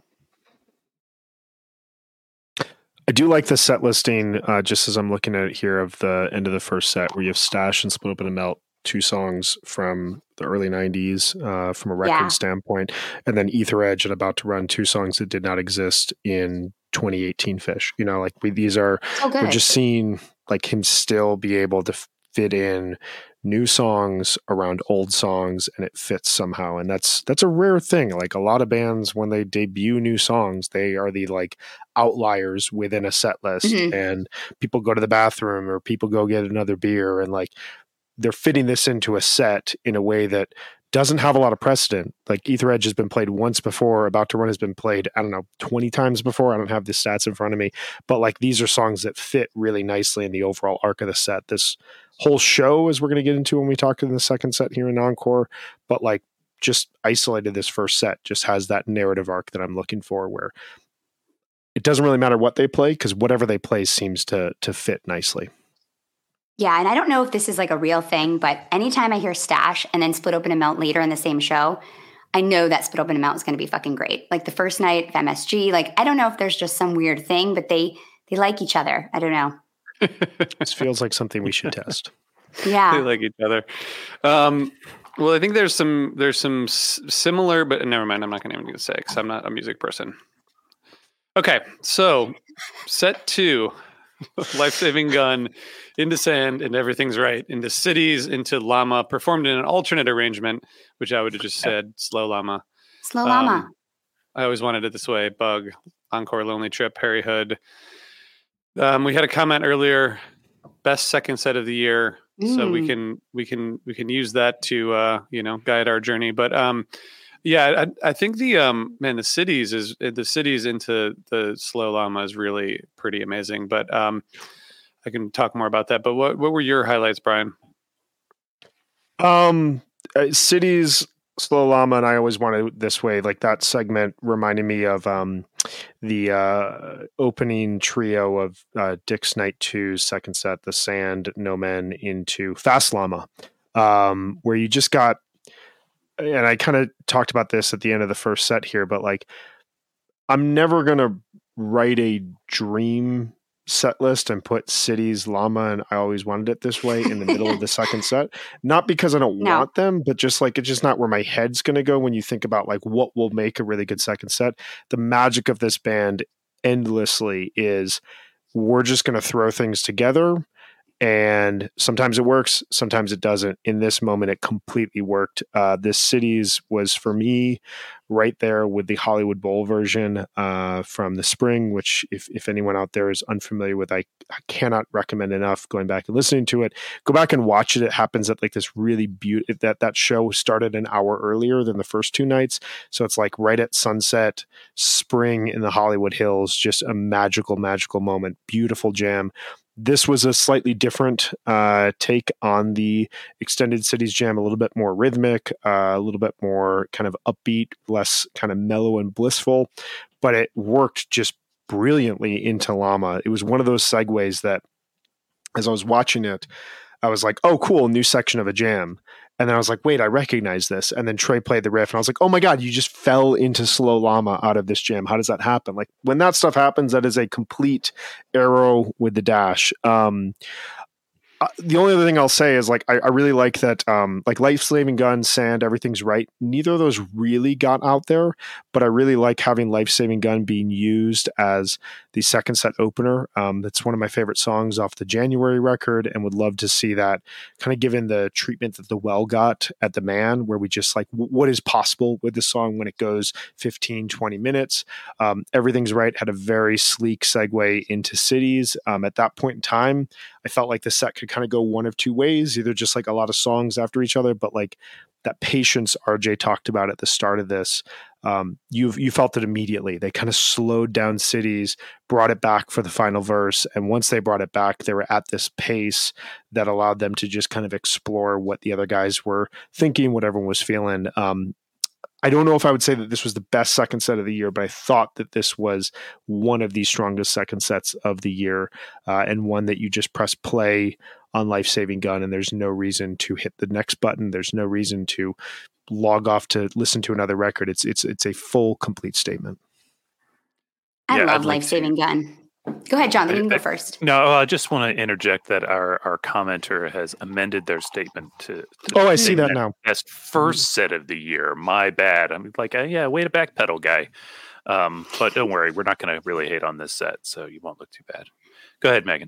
I do like the set listing, just as I'm looking at it here, of the end of the first set, where you have Stash and Split Open and Melt, 2 songs from the early 90s from a record standpoint, and then Ether Edge and About to Run, 2 songs that did not exist in 2018 Phish. You know, like we're just seeing like him still be able to fit in new songs around old songs, and it fits somehow. And that's a rare thing. Like, a lot of bands, when they debut new songs, they are the like outliers within a set list, and people go to the bathroom or people go get another beer, and like they're fitting this into a set in a way that doesn't have a lot of precedent. Like, Ether Edge has been played once before. About to Run has been played, 20 times before. I don't have the stats in front of me, but like, these are songs that fit really nicely in the overall arc of the set. This whole show, as we're going to get into when we talk in the second set here in Encore, but like, just isolated, this first set just has that narrative arc that I'm looking for, where it doesn't really matter what they play, because whatever they play seems to fit nicely. Yeah, and I don't know if this is like a real thing, but anytime I hear Stash and then Split Open and Melt later in the same show, I know that Split Open and Melt is going to be fucking great. Like, the first night of MSG, like, I don't know if there's just some weird thing, but they like each other. I don't know. This feels like something we should test. Yeah, they like each other. Well, I think there's some similar, but never mind. I'm not going to even say, because I'm not a music person. Okay, so set 2, Life Saving Gun, into Sand, and Everything's Right, into Cities, into Llama, performed in an alternate arrangement, which I would have just said Slow Llama. Slow Llama. I always wanted it this way. Bug, Encore, Lonely Trip, Harry Hood. We had a comment earlier, best second set of the year, so we can use that to guide our journey. But I think the cities into the Slow Llama is really pretty amazing. But I can talk more about that. But what were your highlights, Brian? Cities, Slow Llama, and I always wanted it this way. Like, that segment reminded me of the opening trio of Dick's Night 2's second set, The Sand, No Men, into Fast Llama, where you just got, and I kind of talked about this at the end of the first set here, but like, I'm never going to write a dream set list and put Cities, Llama, and I Always Wanted It This Way in the middle of the second set. Not because I don't want them, but just like, it's just not where my head's going to go when you think about like what will make a really good second set. The magic of this band endlessly is, we're just going to throw things together And sometimes it works, sometimes it doesn't. In this moment, it completely worked. This Cities was, for me, right there with the Hollywood Bowl version from the spring, which if anyone out there is unfamiliar with, I cannot recommend enough going back and listening to it. Go back and watch it. It happens at like this really beautiful, that show started an hour earlier than the first two nights. So it's like right at sunset, spring in the Hollywood Hills, just a magical, magical moment. Beautiful jam. This was a slightly different take on the Extended Cities Jam, a little bit more rhythmic, a little bit more kind of upbeat, less kind of mellow and blissful, but it worked just brilliantly into Llama. It was one of those segues that as I was watching it, I was like, oh, cool, new section of a jam. And then I was like, wait, I recognize this. And then Trey played the riff and I was like, oh my God, you just fell into Slow Llama out of this jam. How does that happen? Like when that stuff happens, that is a complete arrow with the dash. The only other thing I'll say is like, I really like that, like Life Saving Gun, Sand, Everything's Right. Neither of those really got out there, but I really like having Life Saving Gun being used as the second set opener. That's one of my favorite songs off the January record and would love to see that kind of given the treatment that The Well got at The Man, where we just like, what is possible with the song when it goes 15, 20 minutes. Everything's Right had a very sleek segue into Cities. At that point in time, I felt like the set could kind of go one of two ways, either just like a lot of songs after each other, but like that patience RJ talked about at the start of this, you felt it immediately. They kind of slowed down Cities, brought it back for the final verse. And once they brought it back, they were at this pace that allowed them to just kind of explore what the other guys were thinking, what everyone was feeling. I don't know if I would say that this was the best second set of the year, but I thought that this was one of the strongest second sets of the year, and one that you just press play on Life Saving Gun and there's no reason to hit the next button. There's no reason to log off to listen to another record. It's a full, complete statement. I love Life Saving Gun. Go ahead, John. You can go first. No, I just want to interject that our commenter has amended their statement to I see that now. Best first set of the year. My bad. I'm like, yeah, way to backpedal, guy. But don't worry, we're not going to really hate on this set, so you won't look too bad. Go ahead, Megan.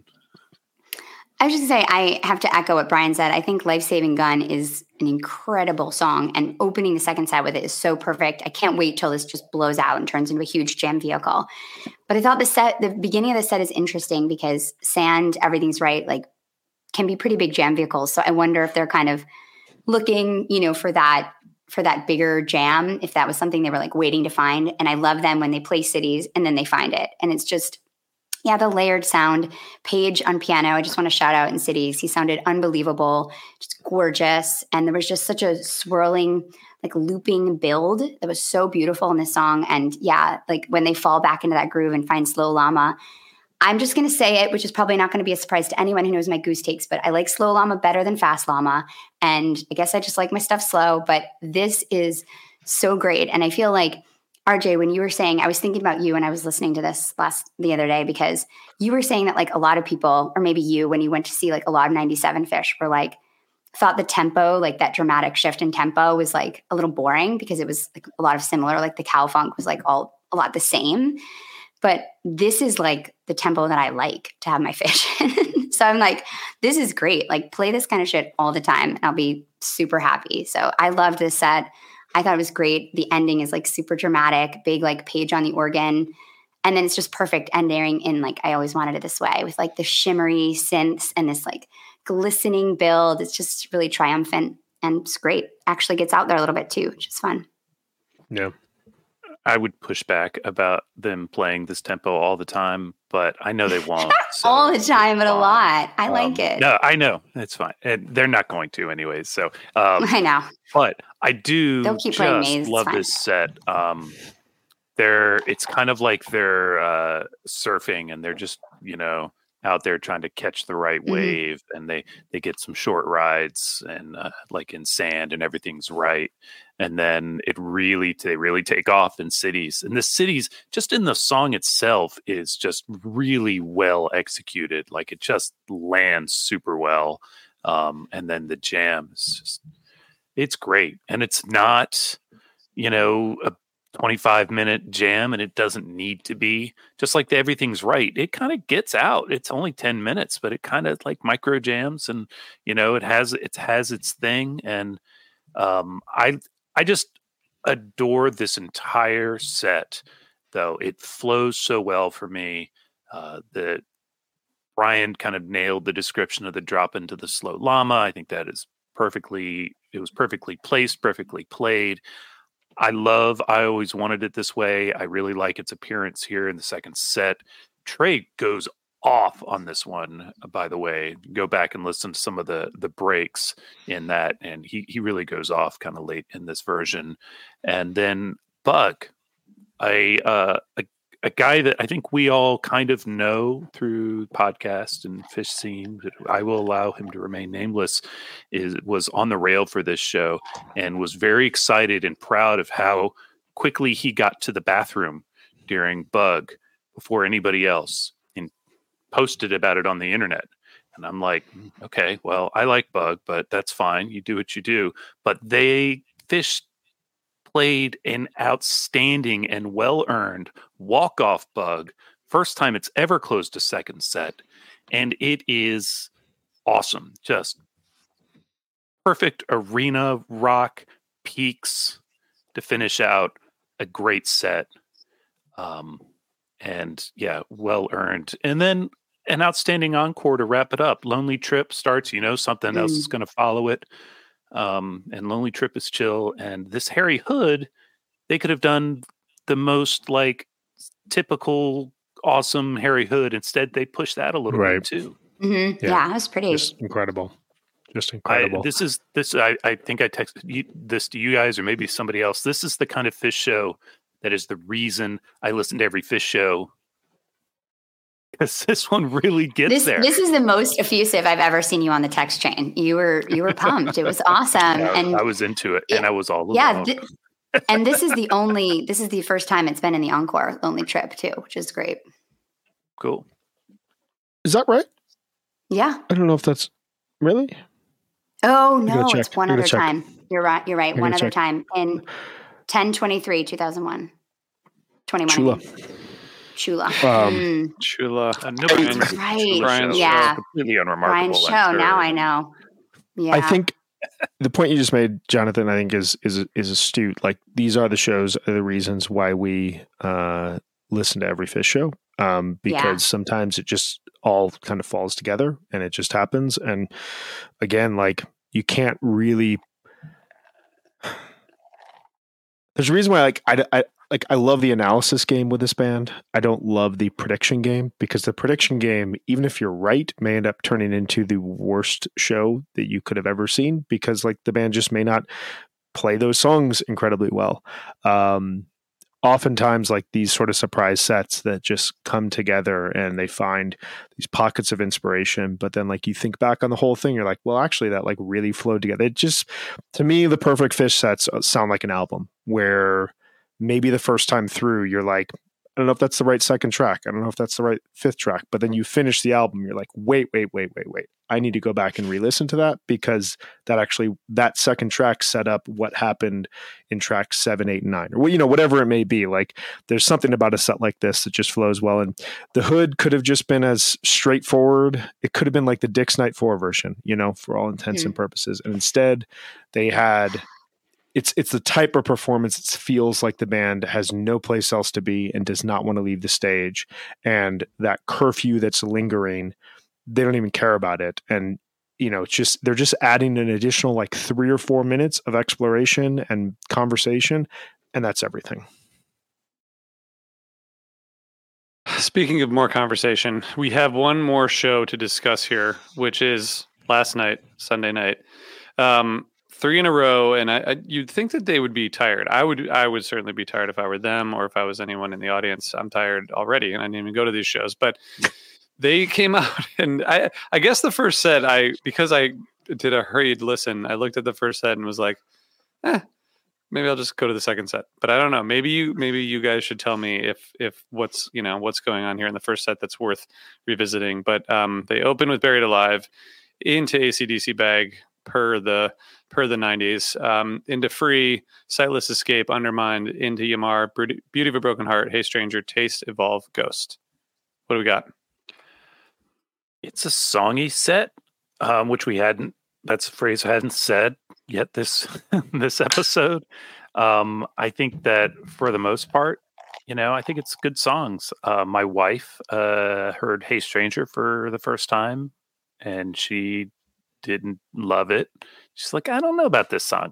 I was just going to say, I have to echo what Brian said. I think Life Saving Gun is an incredible song, and opening the second set with it is so perfect. I can't wait till this just blows out and turns into a huge jam vehicle. But I thought the beginning of the set is interesting because Sand, Everything's Right, like can be pretty big jam vehicles. So I wonder if they're kind of looking, for that bigger jam, if that was something they were like waiting to find. And I love them when they play Cities and then they find it. And it's just, the layered sound. Paige on piano, I just want to shout out in Cities. He sounded unbelievable, just gorgeous. And there was just such a swirling, like looping build that was so beautiful in this song. And like when they fall back into that groove and find Slow Llama, I'm just going to say it, which is probably not going to be a surprise to anyone who knows my goose takes, but I like Slow Llama better than Fast Llama. And I guess I just like my stuff slow, but this is so great. And I feel like, RJ, when you were saying, I was thinking about you when I was listening to this the other day, because you were saying that like a lot of people, or maybe you, when you went to see like a lot of 97 Fish, were like, thought the tempo, like that dramatic shift in tempo was like a little boring because it was like a lot of similar, like the cow funk was like a lot the same. But this is like the tempo that I like to have my Fish in. So I'm like, this is great. Like play this kind of shit all the time and I'll be super happy. So I loved this set. I thought it was great. The ending is like super dramatic, big like Paige on the organ. And then it's just perfect ending in like I always wanted it this way with like the shimmery synths and this like glistening build. It's just really triumphant and it's great. Actually gets out there a little bit too, which is fun. Yeah. I would push back about them playing this tempo all the time, but I know they won't. So all the time, but a lot. I like it. No, I know. It's fine. And they're not going to anyways. So I know. But I do They'll keep playing Maze. Love this set. It's kind of like they're surfing and they're just, out there trying to catch the right wave, and they get some short rides and like in Sand and Everything's Right. And then they really take off in Cities. And the Cities, just in the song itself, is just really well executed. Like it just lands super well. And then the jam is just, it's great. And it's not, 25-minute jam, and it doesn't need to be. Just like the Everything's Right, it kind of gets out. It's only 10 minutes, but it kind of like micro jams, and it has its thing. And I just adore this entire set, though. It flows so well for me. That Brian kind of nailed the description of the drop into the slow llama. I think that is it was perfectly placed, perfectly played. I always wanted it this way. I really like its appearance here in the second set. Trey goes off on this one, by the way. Go back and listen to some of the breaks in that, and he really goes off kind of late in this version. And then Bug, a guy that I think we all kind of know through podcast and Fish Scene, but I will allow him to remain nameless, was on the rail for this show and was very excited and proud of how quickly he got to the bathroom during Bug before anybody else and posted about it on the internet. And I'm like, okay, well, I like Bug, but that's fine. You do what you do. But Fish played an outstanding and well-earned walk-off Bug. First time it's ever closed a second set. And it is awesome. Just perfect arena rock peaks to finish out a great set. And yeah, well-earned. And then an outstanding encore to wrap it up. Lonely Trip starts, something else is going to follow it. And Lonely Trip is chill. And this Harry Hood, they could have done the most like typical awesome Harry Hood. Instead, they pushed that a little bit too. Mm-hmm. Yeah, it was pretty. Just incredible. I think I texted this to you guys or maybe somebody else. This is the kind of Fish show that is the reason I listen to every Fish show. Because this one really gets there. This is the most effusive I've ever seen you on the text chain. You were pumped. It was awesome. Yeah, and I was into it, and I was all alone. Yeah, and this is the first time it's been in the encore Lonely Trip too, which is great. Cool. Is that right? Yeah. I don't know if that's really. Oh no, it's one other time. You're right. One other time in 10/23/2001. 21. Chula. Chula. Right. Brian's yeah. Completely unremarkable. Brian's show. Now I know. Yeah. I think the point you just made, Jonathan, I think is astute. Like these are the shows, are the reasons why we listen to every Fish show. Because sometimes it just all kind of falls together and it just happens. And again, like you can't really. There's a reason why, I love the analysis game with this band. I don't love the prediction game because the prediction game, even if you're right, may end up turning into the worst show that you could have ever seen because like the band just may not play those songs incredibly well. Oftentimes like these sort of surprise sets that just come together and they find these pockets of inspiration, but then like you think back on the whole thing, you're like, well, actually that like really flowed together. It just, to me, the perfect Fish sets sound like an album where maybe the first time through, you're like, I don't know if that's the right second track. I don't know if that's the right fifth track. But then you finish the album, you're like, wait. I need to go back and re-listen to that because that second track set up what happened in tracks 7, 8, and 9. Or, whatever it may be. Like there's something about a set like this that just flows well. And the Hood could have just been as straightforward. It could have been like the Dick's Night 4 version, for all intents and purposes. And instead they had... It's the type of performance that feels like the band has no place else to be and does not want to leave the stage. And that curfew that's lingering, they don't even care about it. And, they're just adding an additional like 3 or 4 minutes of exploration and conversation. And that's everything. Speaking of more conversation, we have one more show to discuss here, which is last night, Sunday night. 3 in a row, and you'd think that they would be tired. I would certainly be tired if I were them or if I was anyone in the audience. I'm tired already, and I didn't even go to these shows. But they came out, and I guess the first set, because I did a hurried listen, I looked at the first set and was like, maybe I'll just go to the second set. But I don't know. Maybe you guys should tell me if what's going on here in the first set that's worth revisiting. But they open with Buried Alive into AC/DC Bag. per the 90s. Into Free, Sightless Escape, Undermined, Into Yamar, Beauty of a Broken Heart, Hey Stranger, Taste, Evolve, Ghost. What do we got? It's a songy set, which that's a phrase I hadn't said yet this episode. I think that for the most part, I think it's good songs. My wife heard Hey Stranger for the first time, and she didn't love it. She's like, I don't know about this song.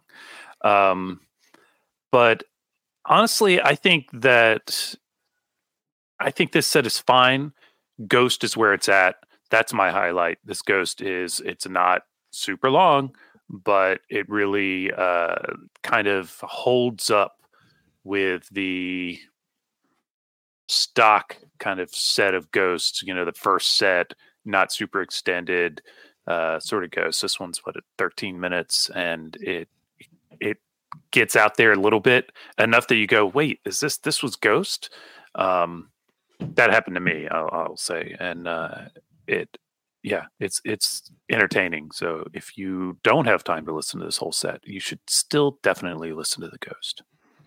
But honestly, I think this set is fine. Ghost is where it's at. That's my highlight. This Ghost it's not super long, but it really kind of holds up with the stock kind of set of Ghosts. The first set, not super extended, sort of Ghost. This one's 13 minutes, and it gets out there a little bit, enough that you go, wait, this was Ghost? That happened to me, I'll say, and it's entertaining. So if you don't have time to listen to this whole set, you should still definitely listen to the Ghost.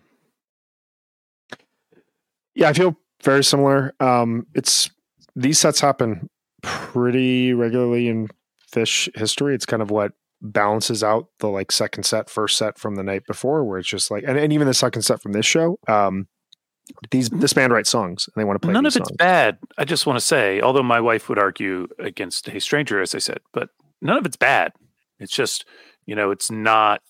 Yeah, I feel very similar. These sets happen pretty regularly in Phish history. It's kind of what balances out the second set, first set from the night before, where it's just and even the second set from this show. This band writes songs, and they want to play. None of songs. It's bad. I just want to say, although my wife would argue against Hey Stranger, as I said, but none of it's bad. It's just, it's not.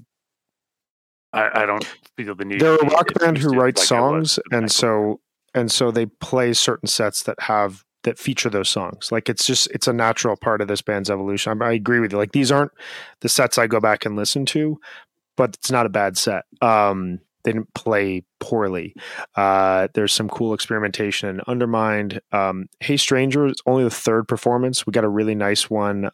I don't feel the need. They're a rock band who writes songs, and so they play certain sets that feature those songs. It's a natural part of this band's evolution. I agree with you. These aren't the sets I go back and listen to, but it's not a bad set. They didn't play poorly. There's some cool experimentation in Undermined. Hey Stranger is only the third performance. We got a really nice one,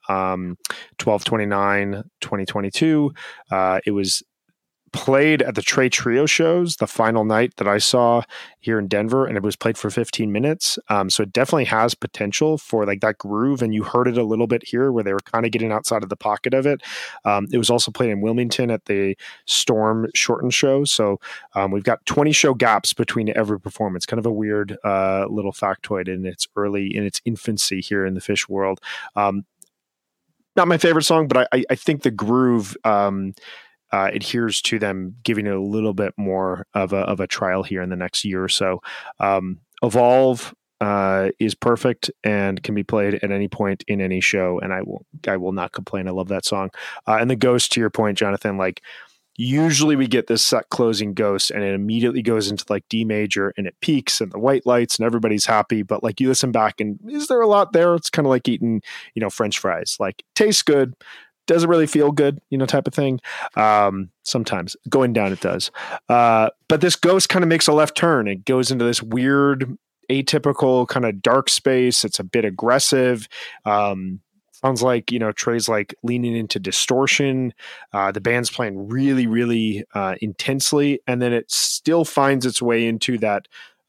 12/29/2022. It was played at the Trey Trio shows the final night that I saw here in Denver, and it was played for 15 minutes. So it definitely has potential for that groove, and you heard it a little bit here where they were kind of getting outside of the pocket of it. It was also played in Wilmington at the Storm Shortened show. So we've got 20 show gaps between every performance. Kind of a weird little factoid in its infancy here in the Phish world. Not my favorite song, but I think the groove adheres to them giving it a little bit more of a trial here in the next year or so. Evolve is perfect and can be played at any point in any show, and I will not complain. I love that song. And the Ghost, to your point, Jonathan, usually we get this set closing Ghost, and it immediately goes into D major, and it peaks, and the white lights, and everybody's happy. But you listen back, and is there a lot there? It's kind of like eating, French fries. Tastes good, doesn't really feel good, type of thing. Sometimes going down, it does. But this Ghost kind of makes a left turn. It goes into this weird, atypical kind of dark space. It's a bit aggressive. Sounds like, Trey's leaning into distortion. The band's playing really, really intensely. And then it still finds its way into that,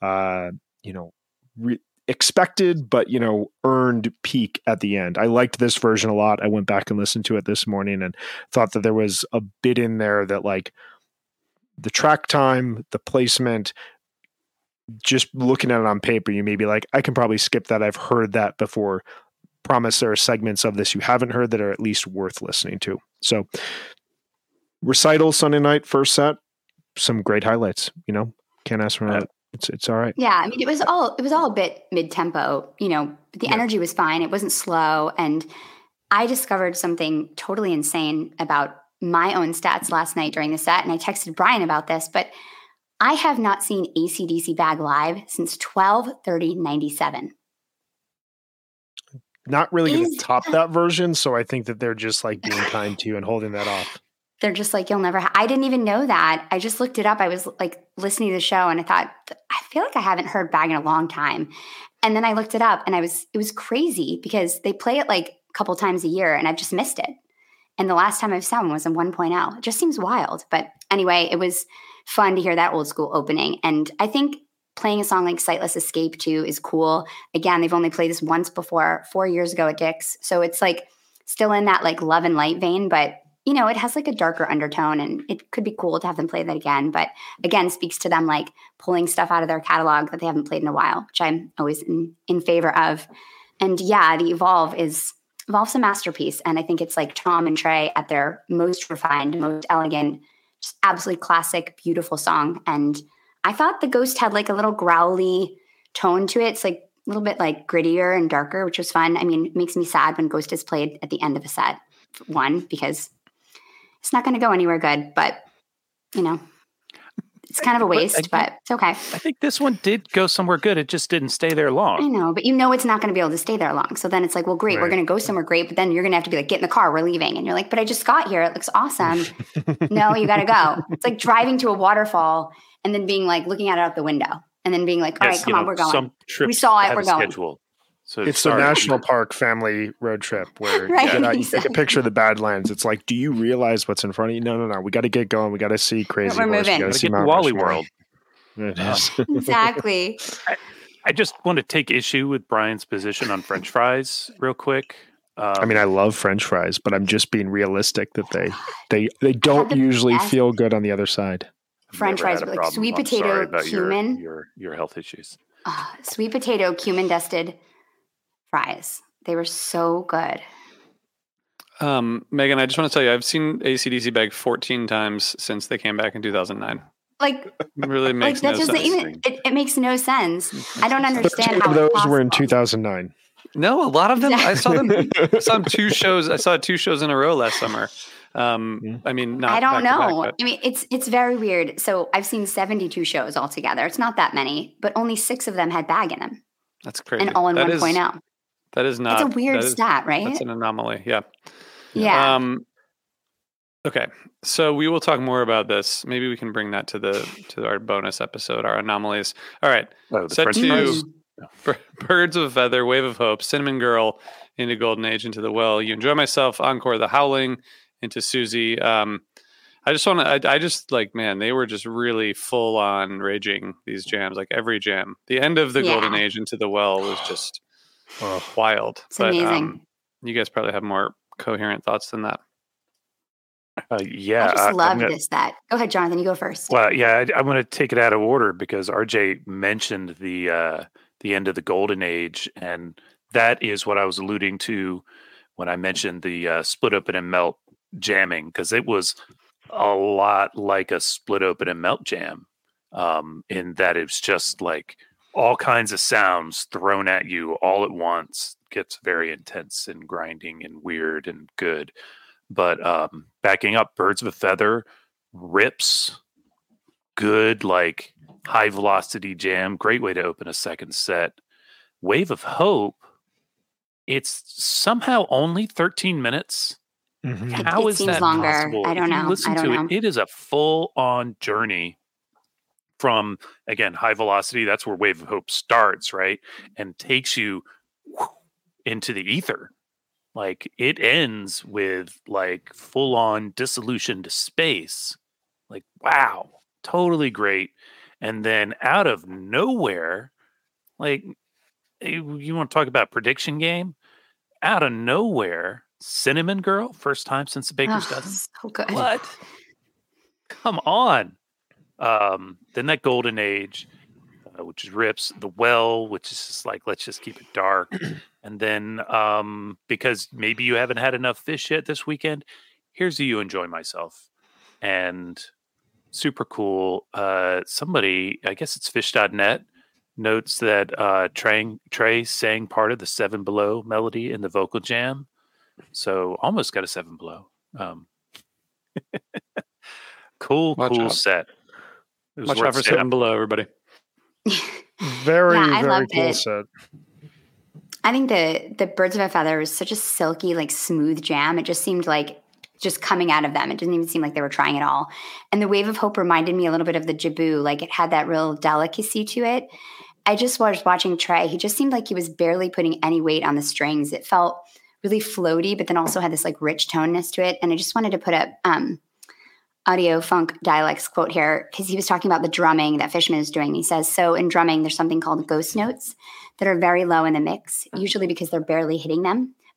expected, but earned peak at the end. I liked this version a lot. I went back and listened to it this morning and thought that there was a bit in there that the track time, the placement, just looking at it on paper, you may be I can probably skip that. I've heard that before. Promise there are segments of this you haven't heard that are at least worth listening to. So Recital Sunday night, first set, some great highlights, can't ask for that. It's all right. Yeah, I mean, it was all a bit mid-tempo, but the energy was fine. It wasn't slow. And I discovered something totally insane about my own stats last night during the set. And I texted Brian about this, but I have not seen AC/DC Bag live since 12/30/97. Not really going to top that version. So I think that they're just being kind to you and holding that off. They're just you'll never I didn't even know that. I just looked it up. I was listening to the show, and I thought, I feel like I haven't heard Bag in a long time. And then I looked it up, and it was crazy because they play it a couple times a year, and I've just missed it. And the last time I saw one was in 1.0. It just seems wild. But anyway, it was fun to hear that old school opening. And I think playing a song like Sightless Escape too is cool. Again, they've only played this once before, 4 years ago at Dick's. So it's still in that like Love and Light vein, but you know, it has like a darker undertone, and it could be cool to have them play that again. But again, speaks to them like pulling stuff out of their catalog that they haven't played in a while, which I'm always in favor of. And yeah, the Evolve's a masterpiece. And I think it's like Tom and Trey at their most refined, most elegant, just absolutely classic, beautiful song. And I thought the Ghost had like a little growly tone to it. It's like a little bit like grittier and darker, which was fun. I mean, it makes me sad when Ghost is played at the end of a set, one, because it's not going to go anywhere good, but you know, it's kind of a waste, but it's okay. I think this one did go somewhere good. It just didn't stay there long. I know, but you know it's not going to be able to stay there long. So then it's like, well, great, we're going to go somewhere great, but then you're going to have to be like, get in the car, we're leaving. And you're like, but I just got here. It looks awesome. No, you got to go. It's like driving to a waterfall and then being like, looking at it out the window and then being like, all right, come on, we're going. We saw it, we're going. So it's the national park family road trip where you take a picture of the Badlands. It's like, do you realize what's in front of you? No. We got to get going. We got to see Crazy Horse. We got to see Wally World. It is. Exactly. I just want to take issue with Brian's position on French fries real quick. I mean, I love French fries, but I'm just being realistic that they don't usually feel good on the other side. French fries, but like sweet potato, cumin. Your health issues. Sweet potato, cumin dusted fries. They were so good. Megan, I just want to tell you, I've seen AC/DC beg 14 times since they came back in 2009. Like, it really makes like, no sense. It makes no sense. I don't understand how those were in 2009. No, a lot of them. I saw them. I saw 2 shows. I saw 2 shows in a row last summer. I mean, not. I don't know. Back, I mean, it's very weird. So I've seen 72 shows altogether. It's not that many, but only 6 of them had bag in them. That's crazy. And all in 1.0. That is not. It's a weird stat, right? That's an anomaly. Yeah. Yeah. Okay, so we will talk more about this. Maybe we can bring that to our bonus episode, our anomalies. All right. Set to Birds of a Feather, Wave of Hope, Cinnamon Girl, Into Golden Age, Into the Well, You Enjoy Myself, Encore, The Howling, Into Susie. I just like, man, they were just really full on raging these jams, like every jam. The end of the Golden Age, Into the Well was just wild. It's amazing. You guys probably have more coherent thoughts than that. I just love this. Go ahead, Jonathan. You go first. Well, yeah, I'm going to take it out of order because RJ mentioned the end of the Golden Age, and that is what I was alluding to when I mentioned the Split Open and Melt jamming, because it was a lot like a Split Open and Melt jam, in that it's just like all kinds of sounds thrown at you all at once. Gets very intense and grinding and weird and good. But backing up, Birds of a Feather rips, good, like high velocity jam. Great way to open a second set. Wave of Hope, it's somehow only 13 minutes. Mm-hmm. How is that longer. possible? I don't know. Listen to it. It is a full-on journey from, again, high velocity. That's where Wave of Hope starts, right? And takes you into the ether. Like, it ends with like full-on dissolution to space. Like, wow, totally great. And then out of nowhere, like, you want to talk about prediction game? Out of nowhere, Cinnamon Girl, first time since the Baker's Dozen. So good. What? Come on. Then that Golden Age, which is rips. The Well, which is just like, let's just keep it dark. And then, because maybe you haven't had enough fish yet this weekend, here's You Enjoy Myself. And super cool. Somebody, I guess it's fish.net, notes that Trey sang part of the 7 Below melody in the vocal jam. So almost got a 7 Below. Cool set. Watch out for 7 Below, everybody. Very cool set. I think the Birds of a Feather was such a silky, like smooth jam. It just seemed like just coming out of them. It didn't even seem like they were trying at all. And the Wave of Hope reminded me a little bit of the Jaboo. Like, it had that real delicacy to it. I just was watching Trey. He just seemed like he was barely putting any weight on the strings. It felt really floaty, but then also had this like rich toneness to it. And I just wanted to put a Audio Funk Dialects quote here, because he was talking about the drumming that Fishman is doing. He says, so in drumming, there's something called ghost notes that are very low in the mix, usually because they're barely hitting them.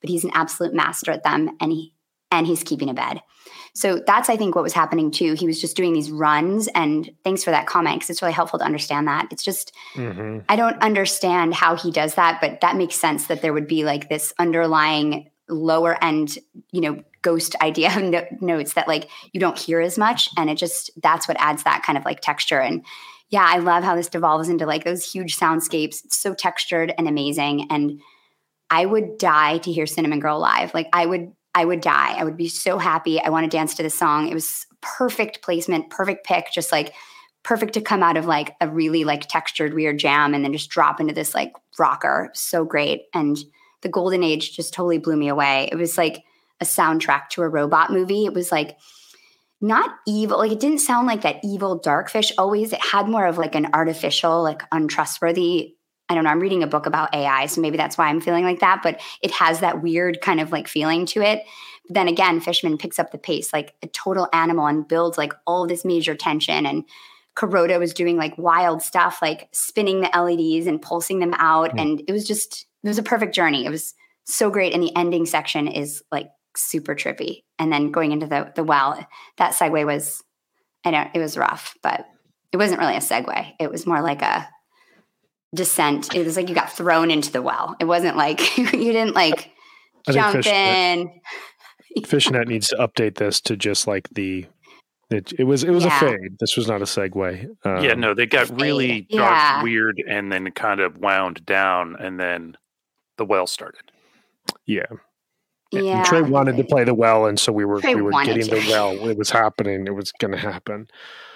but he's an absolute master at them, and he's keeping a bed. So that's, I think, what was happening too. He was just doing these runs, and thanks for that comment, because it's really helpful to understand that. It's just, I don't understand how he does that, but that makes sense that there would be like this underlying lower end, ghost idea of notes that like you don't hear as much. And that's what adds that kind of like texture. And yeah, I love how this devolves into like those huge soundscapes. It's so textured and amazing. And I would die to hear Cinnamon Girl live. Like I would die. I would be so happy. I want to dance to this song. It was perfect placement, perfect pick, just like perfect to come out of like a really like textured weird jam and then just drop into this like rocker. So great. And the Golden Age just totally blew me away. It was like a soundtrack to a robot movie. It was like not evil. Like it didn't sound like that evil Darkfish always. It had more of like an artificial, like untrustworthy, I don't know. I'm reading a book about AI, so maybe that's why I'm feeling like that. But it has that weird kind of like feeling to it. But then again, Fishman picks up the pace like a total animal and builds like all this major tension. And Kuroda was doing like wild stuff, like spinning the LEDs and pulsing them out. And it was a perfect journey. It was so great. And the ending section is like super trippy. And then going into the well, that segue was, it was rough, but it wasn't really a segue. It was more like a descent. It was like you got thrown into the well. It wasn't like you didn't like jump in. Fishnet needs to update this to just like it was a fade. This was not a segue. They got really dark, weird, and then kind of wound down, and then the well started. Yeah. Yeah. And Trey wanted to play the well, and so we were getting the well. It was happening. It was going to happen.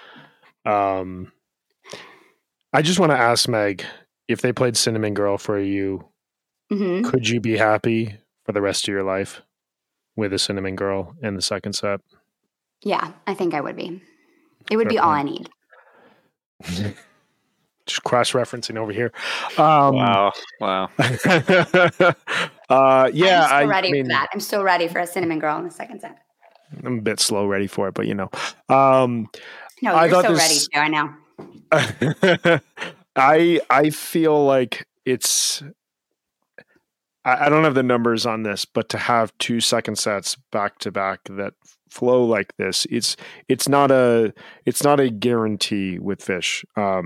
I just want to ask Meg, if they played Cinnamon Girl for you, could you be happy for the rest of your life with a Cinnamon Girl in the second set? Yeah, I think I would be. It would be all I need. Just cross-referencing over here. Wow. Yeah, I'm so ready for that. I'm so ready for a Cinnamon Girl in the second set. I'm a bit slow ready for it, but No, you're so ready too. I know. I feel like it's. I don't have the numbers on this, but to have 2 second sets back to back that flow like this, it's not a guarantee with Fish.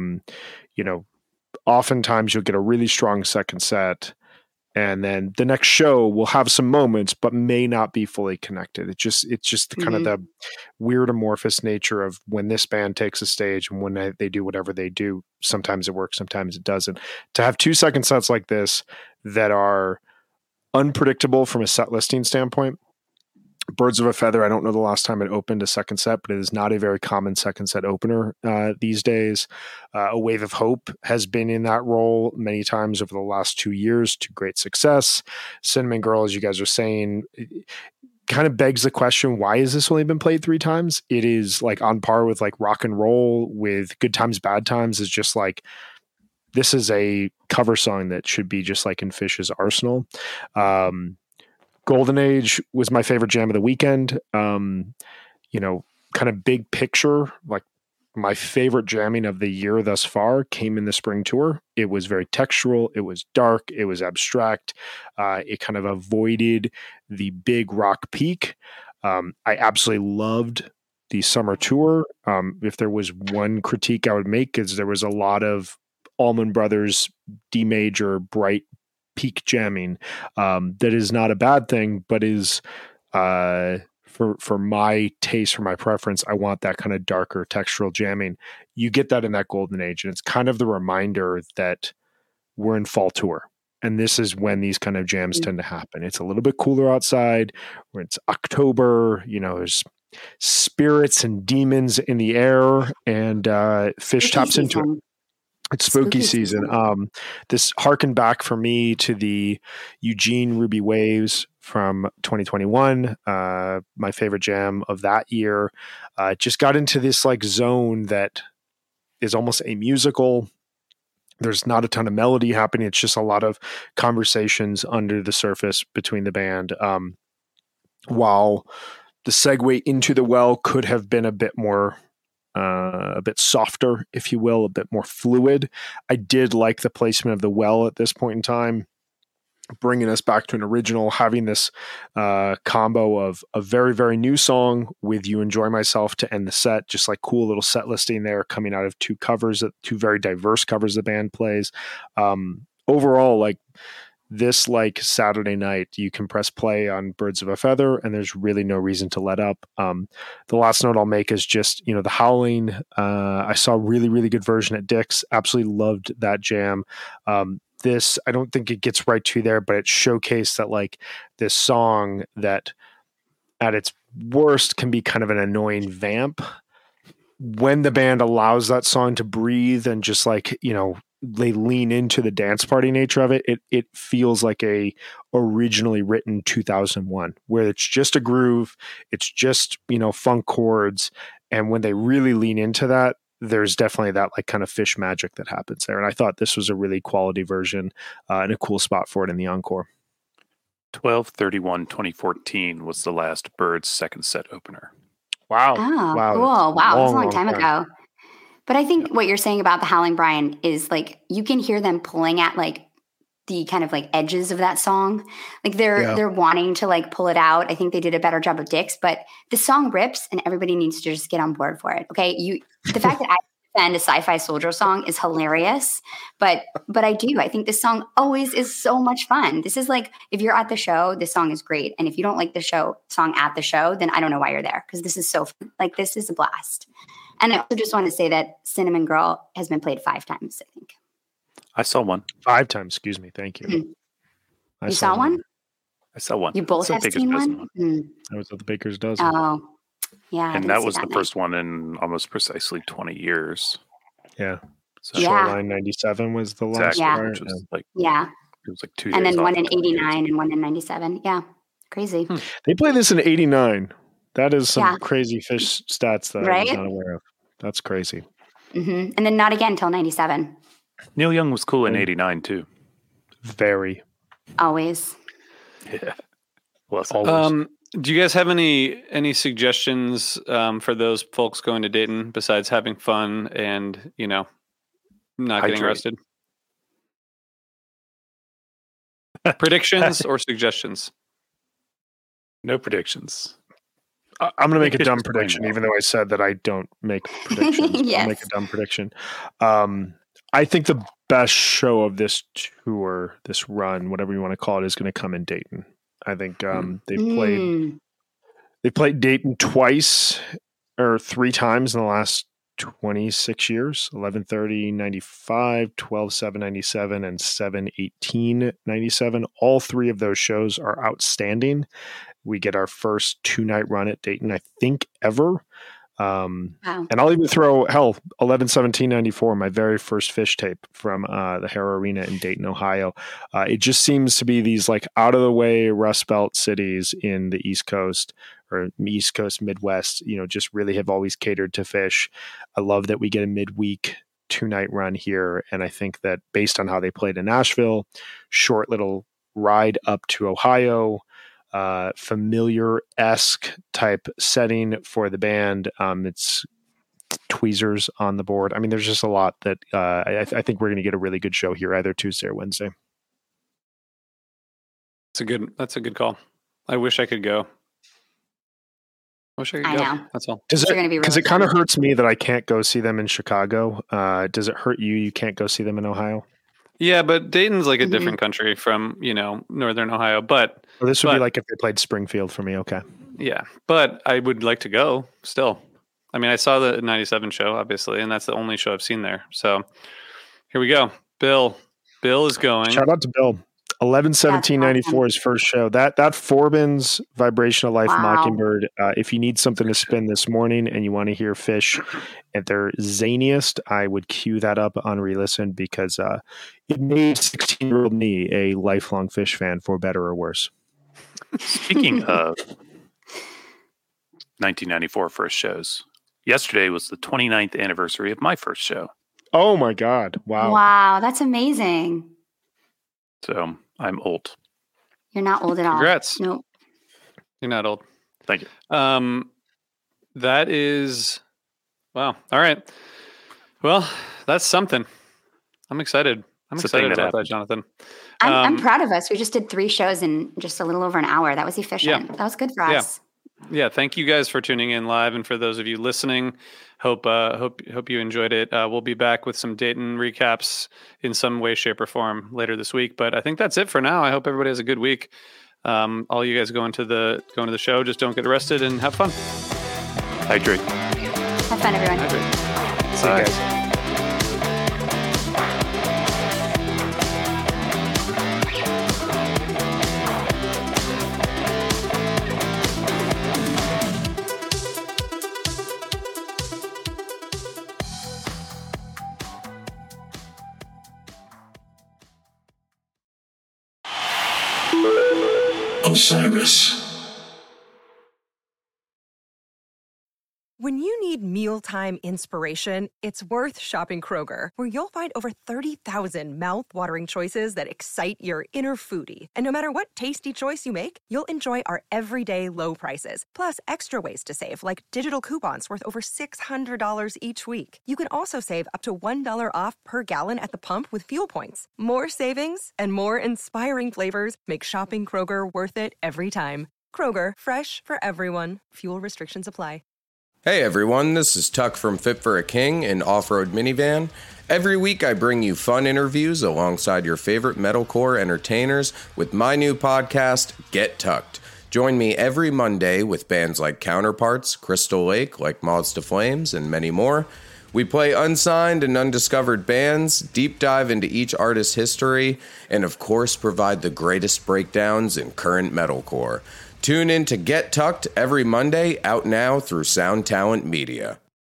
Oftentimes you'll get a really strong second set, and then the next show will have some moments, but may not be fully connected. It's just kind of the weird amorphous nature of when this band takes a stage and when they do whatever they do. Sometimes it works, sometimes it doesn't. To have 2 second sets like this that are unpredictable from a set listing standpoint. Birds of a Feather, I don't know the last time it opened a second set, but it is not a very common second set opener these days. A Wave of Hope has been in that role many times over the last 2 years to great success. Cinnamon Girl, as you guys are saying, kind of begs the question, why has this only been played 3 times? It is like on par with like Rock and Roll, with Good Times, Bad Times. Is just like, this is a cover song that should be just like in Fish's arsenal. Golden Age was my favorite jam of the weekend. Kind of big picture, like my favorite jamming of the year thus far came in the spring tour. It was very textural. It was dark. It was abstract. It kind of avoided the big rock peak. I absolutely loved the summer tour. If there was one critique I would make, is there was a lot of Allman Brothers D major bright peak jamming. That is not a bad thing, but is for my taste, for my preference, I want that kind of darker textural jamming. You get that in that Golden Age, and it's kind of the reminder that we're in fall tour. And this is when these kind of jams tend to happen. It's a little bit cooler outside, where it's October, there's spirits and demons in the air, and Fish taps into it. It's spooky season. This harkened back for me to the Eugene Ruby Waves from 2021, my favorite jam of that year. Just got into this like zone that is almost a musical. There's not a ton of melody happening. It's just a lot of conversations under the surface between the band. While the segue into the well could have been a bit more a bit softer, if you will, a bit more fluid. I did like the placement of the well at this point in time. bringing us back to an original, having this combo of a very, very new song with You Enjoy Myself to end the set, just like cool little set listing there coming out of two very diverse covers the band plays. Overall, like this, like Saturday night, you can press play on Birds of a Feather and there's really no reason to let up. The last note I'll make is just, The Howling. I saw a really, really good version at Dick's. Absolutely loved that jam. This, I don't think it gets right to there, but it showcased that like this song that at its worst can be kind of an annoying vamp. When the band allows that song to breathe and just like, they lean into the dance party nature of it, it feels like a originally written 2001, where it's just a groove, it's just, funk chords. And when they really lean into that, there's definitely that like kind of Fish magic that happens there. And I thought this was a really quality version and a cool spot for it in the encore. 12/31/2014 was the last Birds second set opener. Wow. Oh, wow. cool. Wow. It was a long time time ago. But I think what you're saying about the Howling Brian is like, you can hear them pulling at like the kind of like edges of that song. Like they're wanting to like pull it out. I think they did a better job of Dick's, but the song rips and everybody needs to just get on board for it. Okay. The fact that I defend a Sci-Fi Soldier song is hilarious, but I think this song always is so much fun. This is like, if you're at the show, this song is great. And if you don't like the song at the show, then I don't know why you're there. Cause this is so fun. Like this is a blast. And I also just want to say that Cinnamon Girl has been played 5 times, I think. I saw one. 5 times, excuse me. Thank you. Mm-hmm. You saw one? I saw one. You both have seen one? I was at the Baker's Dozen. Oh, yeah. And that was the first one in almost precisely 20 years. Yeah. So Shoreline 97 was the last exactly, part. which was like, yeah. It was like 2 and days. And then one in 20 89 years. and one in 97. Yeah. Crazy. They played this in 89. That is some crazy Fish stats that I was not aware of. That's crazy. Mm-hmm. And then not again until 97. Neil Young was cool in 89 too. Very. Always. Yeah. Well, do you guys have any suggestions for those folks going to Dayton besides having fun and, not getting arrested? Predictions or suggestions? No predictions. I'm going to make a dumb prediction, even though I said that I don't make predictions. Yes. I'll make a dumb prediction. I think the best show of this tour, this run, whatever you want to call it, is going to come in Dayton. I think they played Dayton twice or 3 times in the last 26 years, 11/30/95, 12/7/97, and 7/18/97. All 3 of those shows are outstanding. We get our first 2-night run at Dayton, I think, ever. Wow. And I'll even throw 11/17/94, my very first Fish tape from the Hara Arena in Dayton, Ohio. It just seems to be these like out of the way Rust Belt cities in the East Coast or East Coast Midwest, just really have always catered to Fish. I love that we get a midweek 2-night run here. And I think that based on how they played in Nashville, short little ride up to Ohio, familiar-esque type setting for the band. It's tweezers on the board. I mean, there's just a lot that I think we're going to get a really good show here, either Tuesday or Wednesday. That's a good call. I wish I could go. I know. That's all. Because it kind of hurts me that I can't go see them in Chicago. Does it hurt you? You can't go see them in Ohio? Yeah, but Dayton's like a different country from, Northern Ohio. But this would be like if they played Springfield for me. Okay. Yeah, but I would like to go still. I mean, I saw the 97 show, obviously, and that's the only show I've seen there. So here we go. Bill is going. Shout out to Bill. 11/17/94 his first show. That Forbin's Vibration of Life Mockingbird. If you need something to spin this morning and you want to hear Fish at their zaniest, I would cue that up on re-listen because it made 16-year-old me a lifelong Fish fan, for better or worse. Speaking of 1994 first shows, yesterday was the 29th anniversary of my first show. Oh my God! Wow! Wow, that's amazing. So I'm old. You're not old at all. Congrats. Nope. You're not old. Thank you. That is, wow. All right. Well, that's something. I'm excited. I'm excited about that, Jonathan. I'm proud of us. We just did 3 shows in just a little over an hour. That was efficient. Yeah. That was good for us. Yeah, thank you guys for tuning in live, and for those of you listening, hope you enjoyed it. We'll be back with some Dayton recaps in some way, shape, or form later this week. But I think that's it for now. I hope everybody has a good week. All you guys going to the show, just don't get arrested and have fun. Hydrate. Have fun, everyone. Hydrate. See you guys. Osiris. When you need mealtime inspiration, it's worth shopping Kroger, where you'll find over 30,000 mouth-watering choices that excite your inner foodie. And no matter what tasty choice you make, you'll enjoy our everyday low prices, plus extra ways to save, like digital coupons worth over $600 each week. You can also save up to $1 off per gallon at the pump with fuel points. More savings and more inspiring flavors make shopping Kroger worth it every time. Kroger, fresh for everyone. Fuel restrictions apply. Hey everyone, this is Tuck from Fit for a King, an off-road minivan. Every week I bring you fun interviews alongside your favorite metalcore entertainers with my new podcast, Get Tucked. Join me every Monday with bands like Counterparts, Crystal Lake, like Moths to Flames, and many more. We play unsigned and undiscovered bands, deep dive into each artist's history, and of course provide the greatest breakdowns in current metalcore. Tune in to Get Tucked every Monday, out now through Sound Talent Media.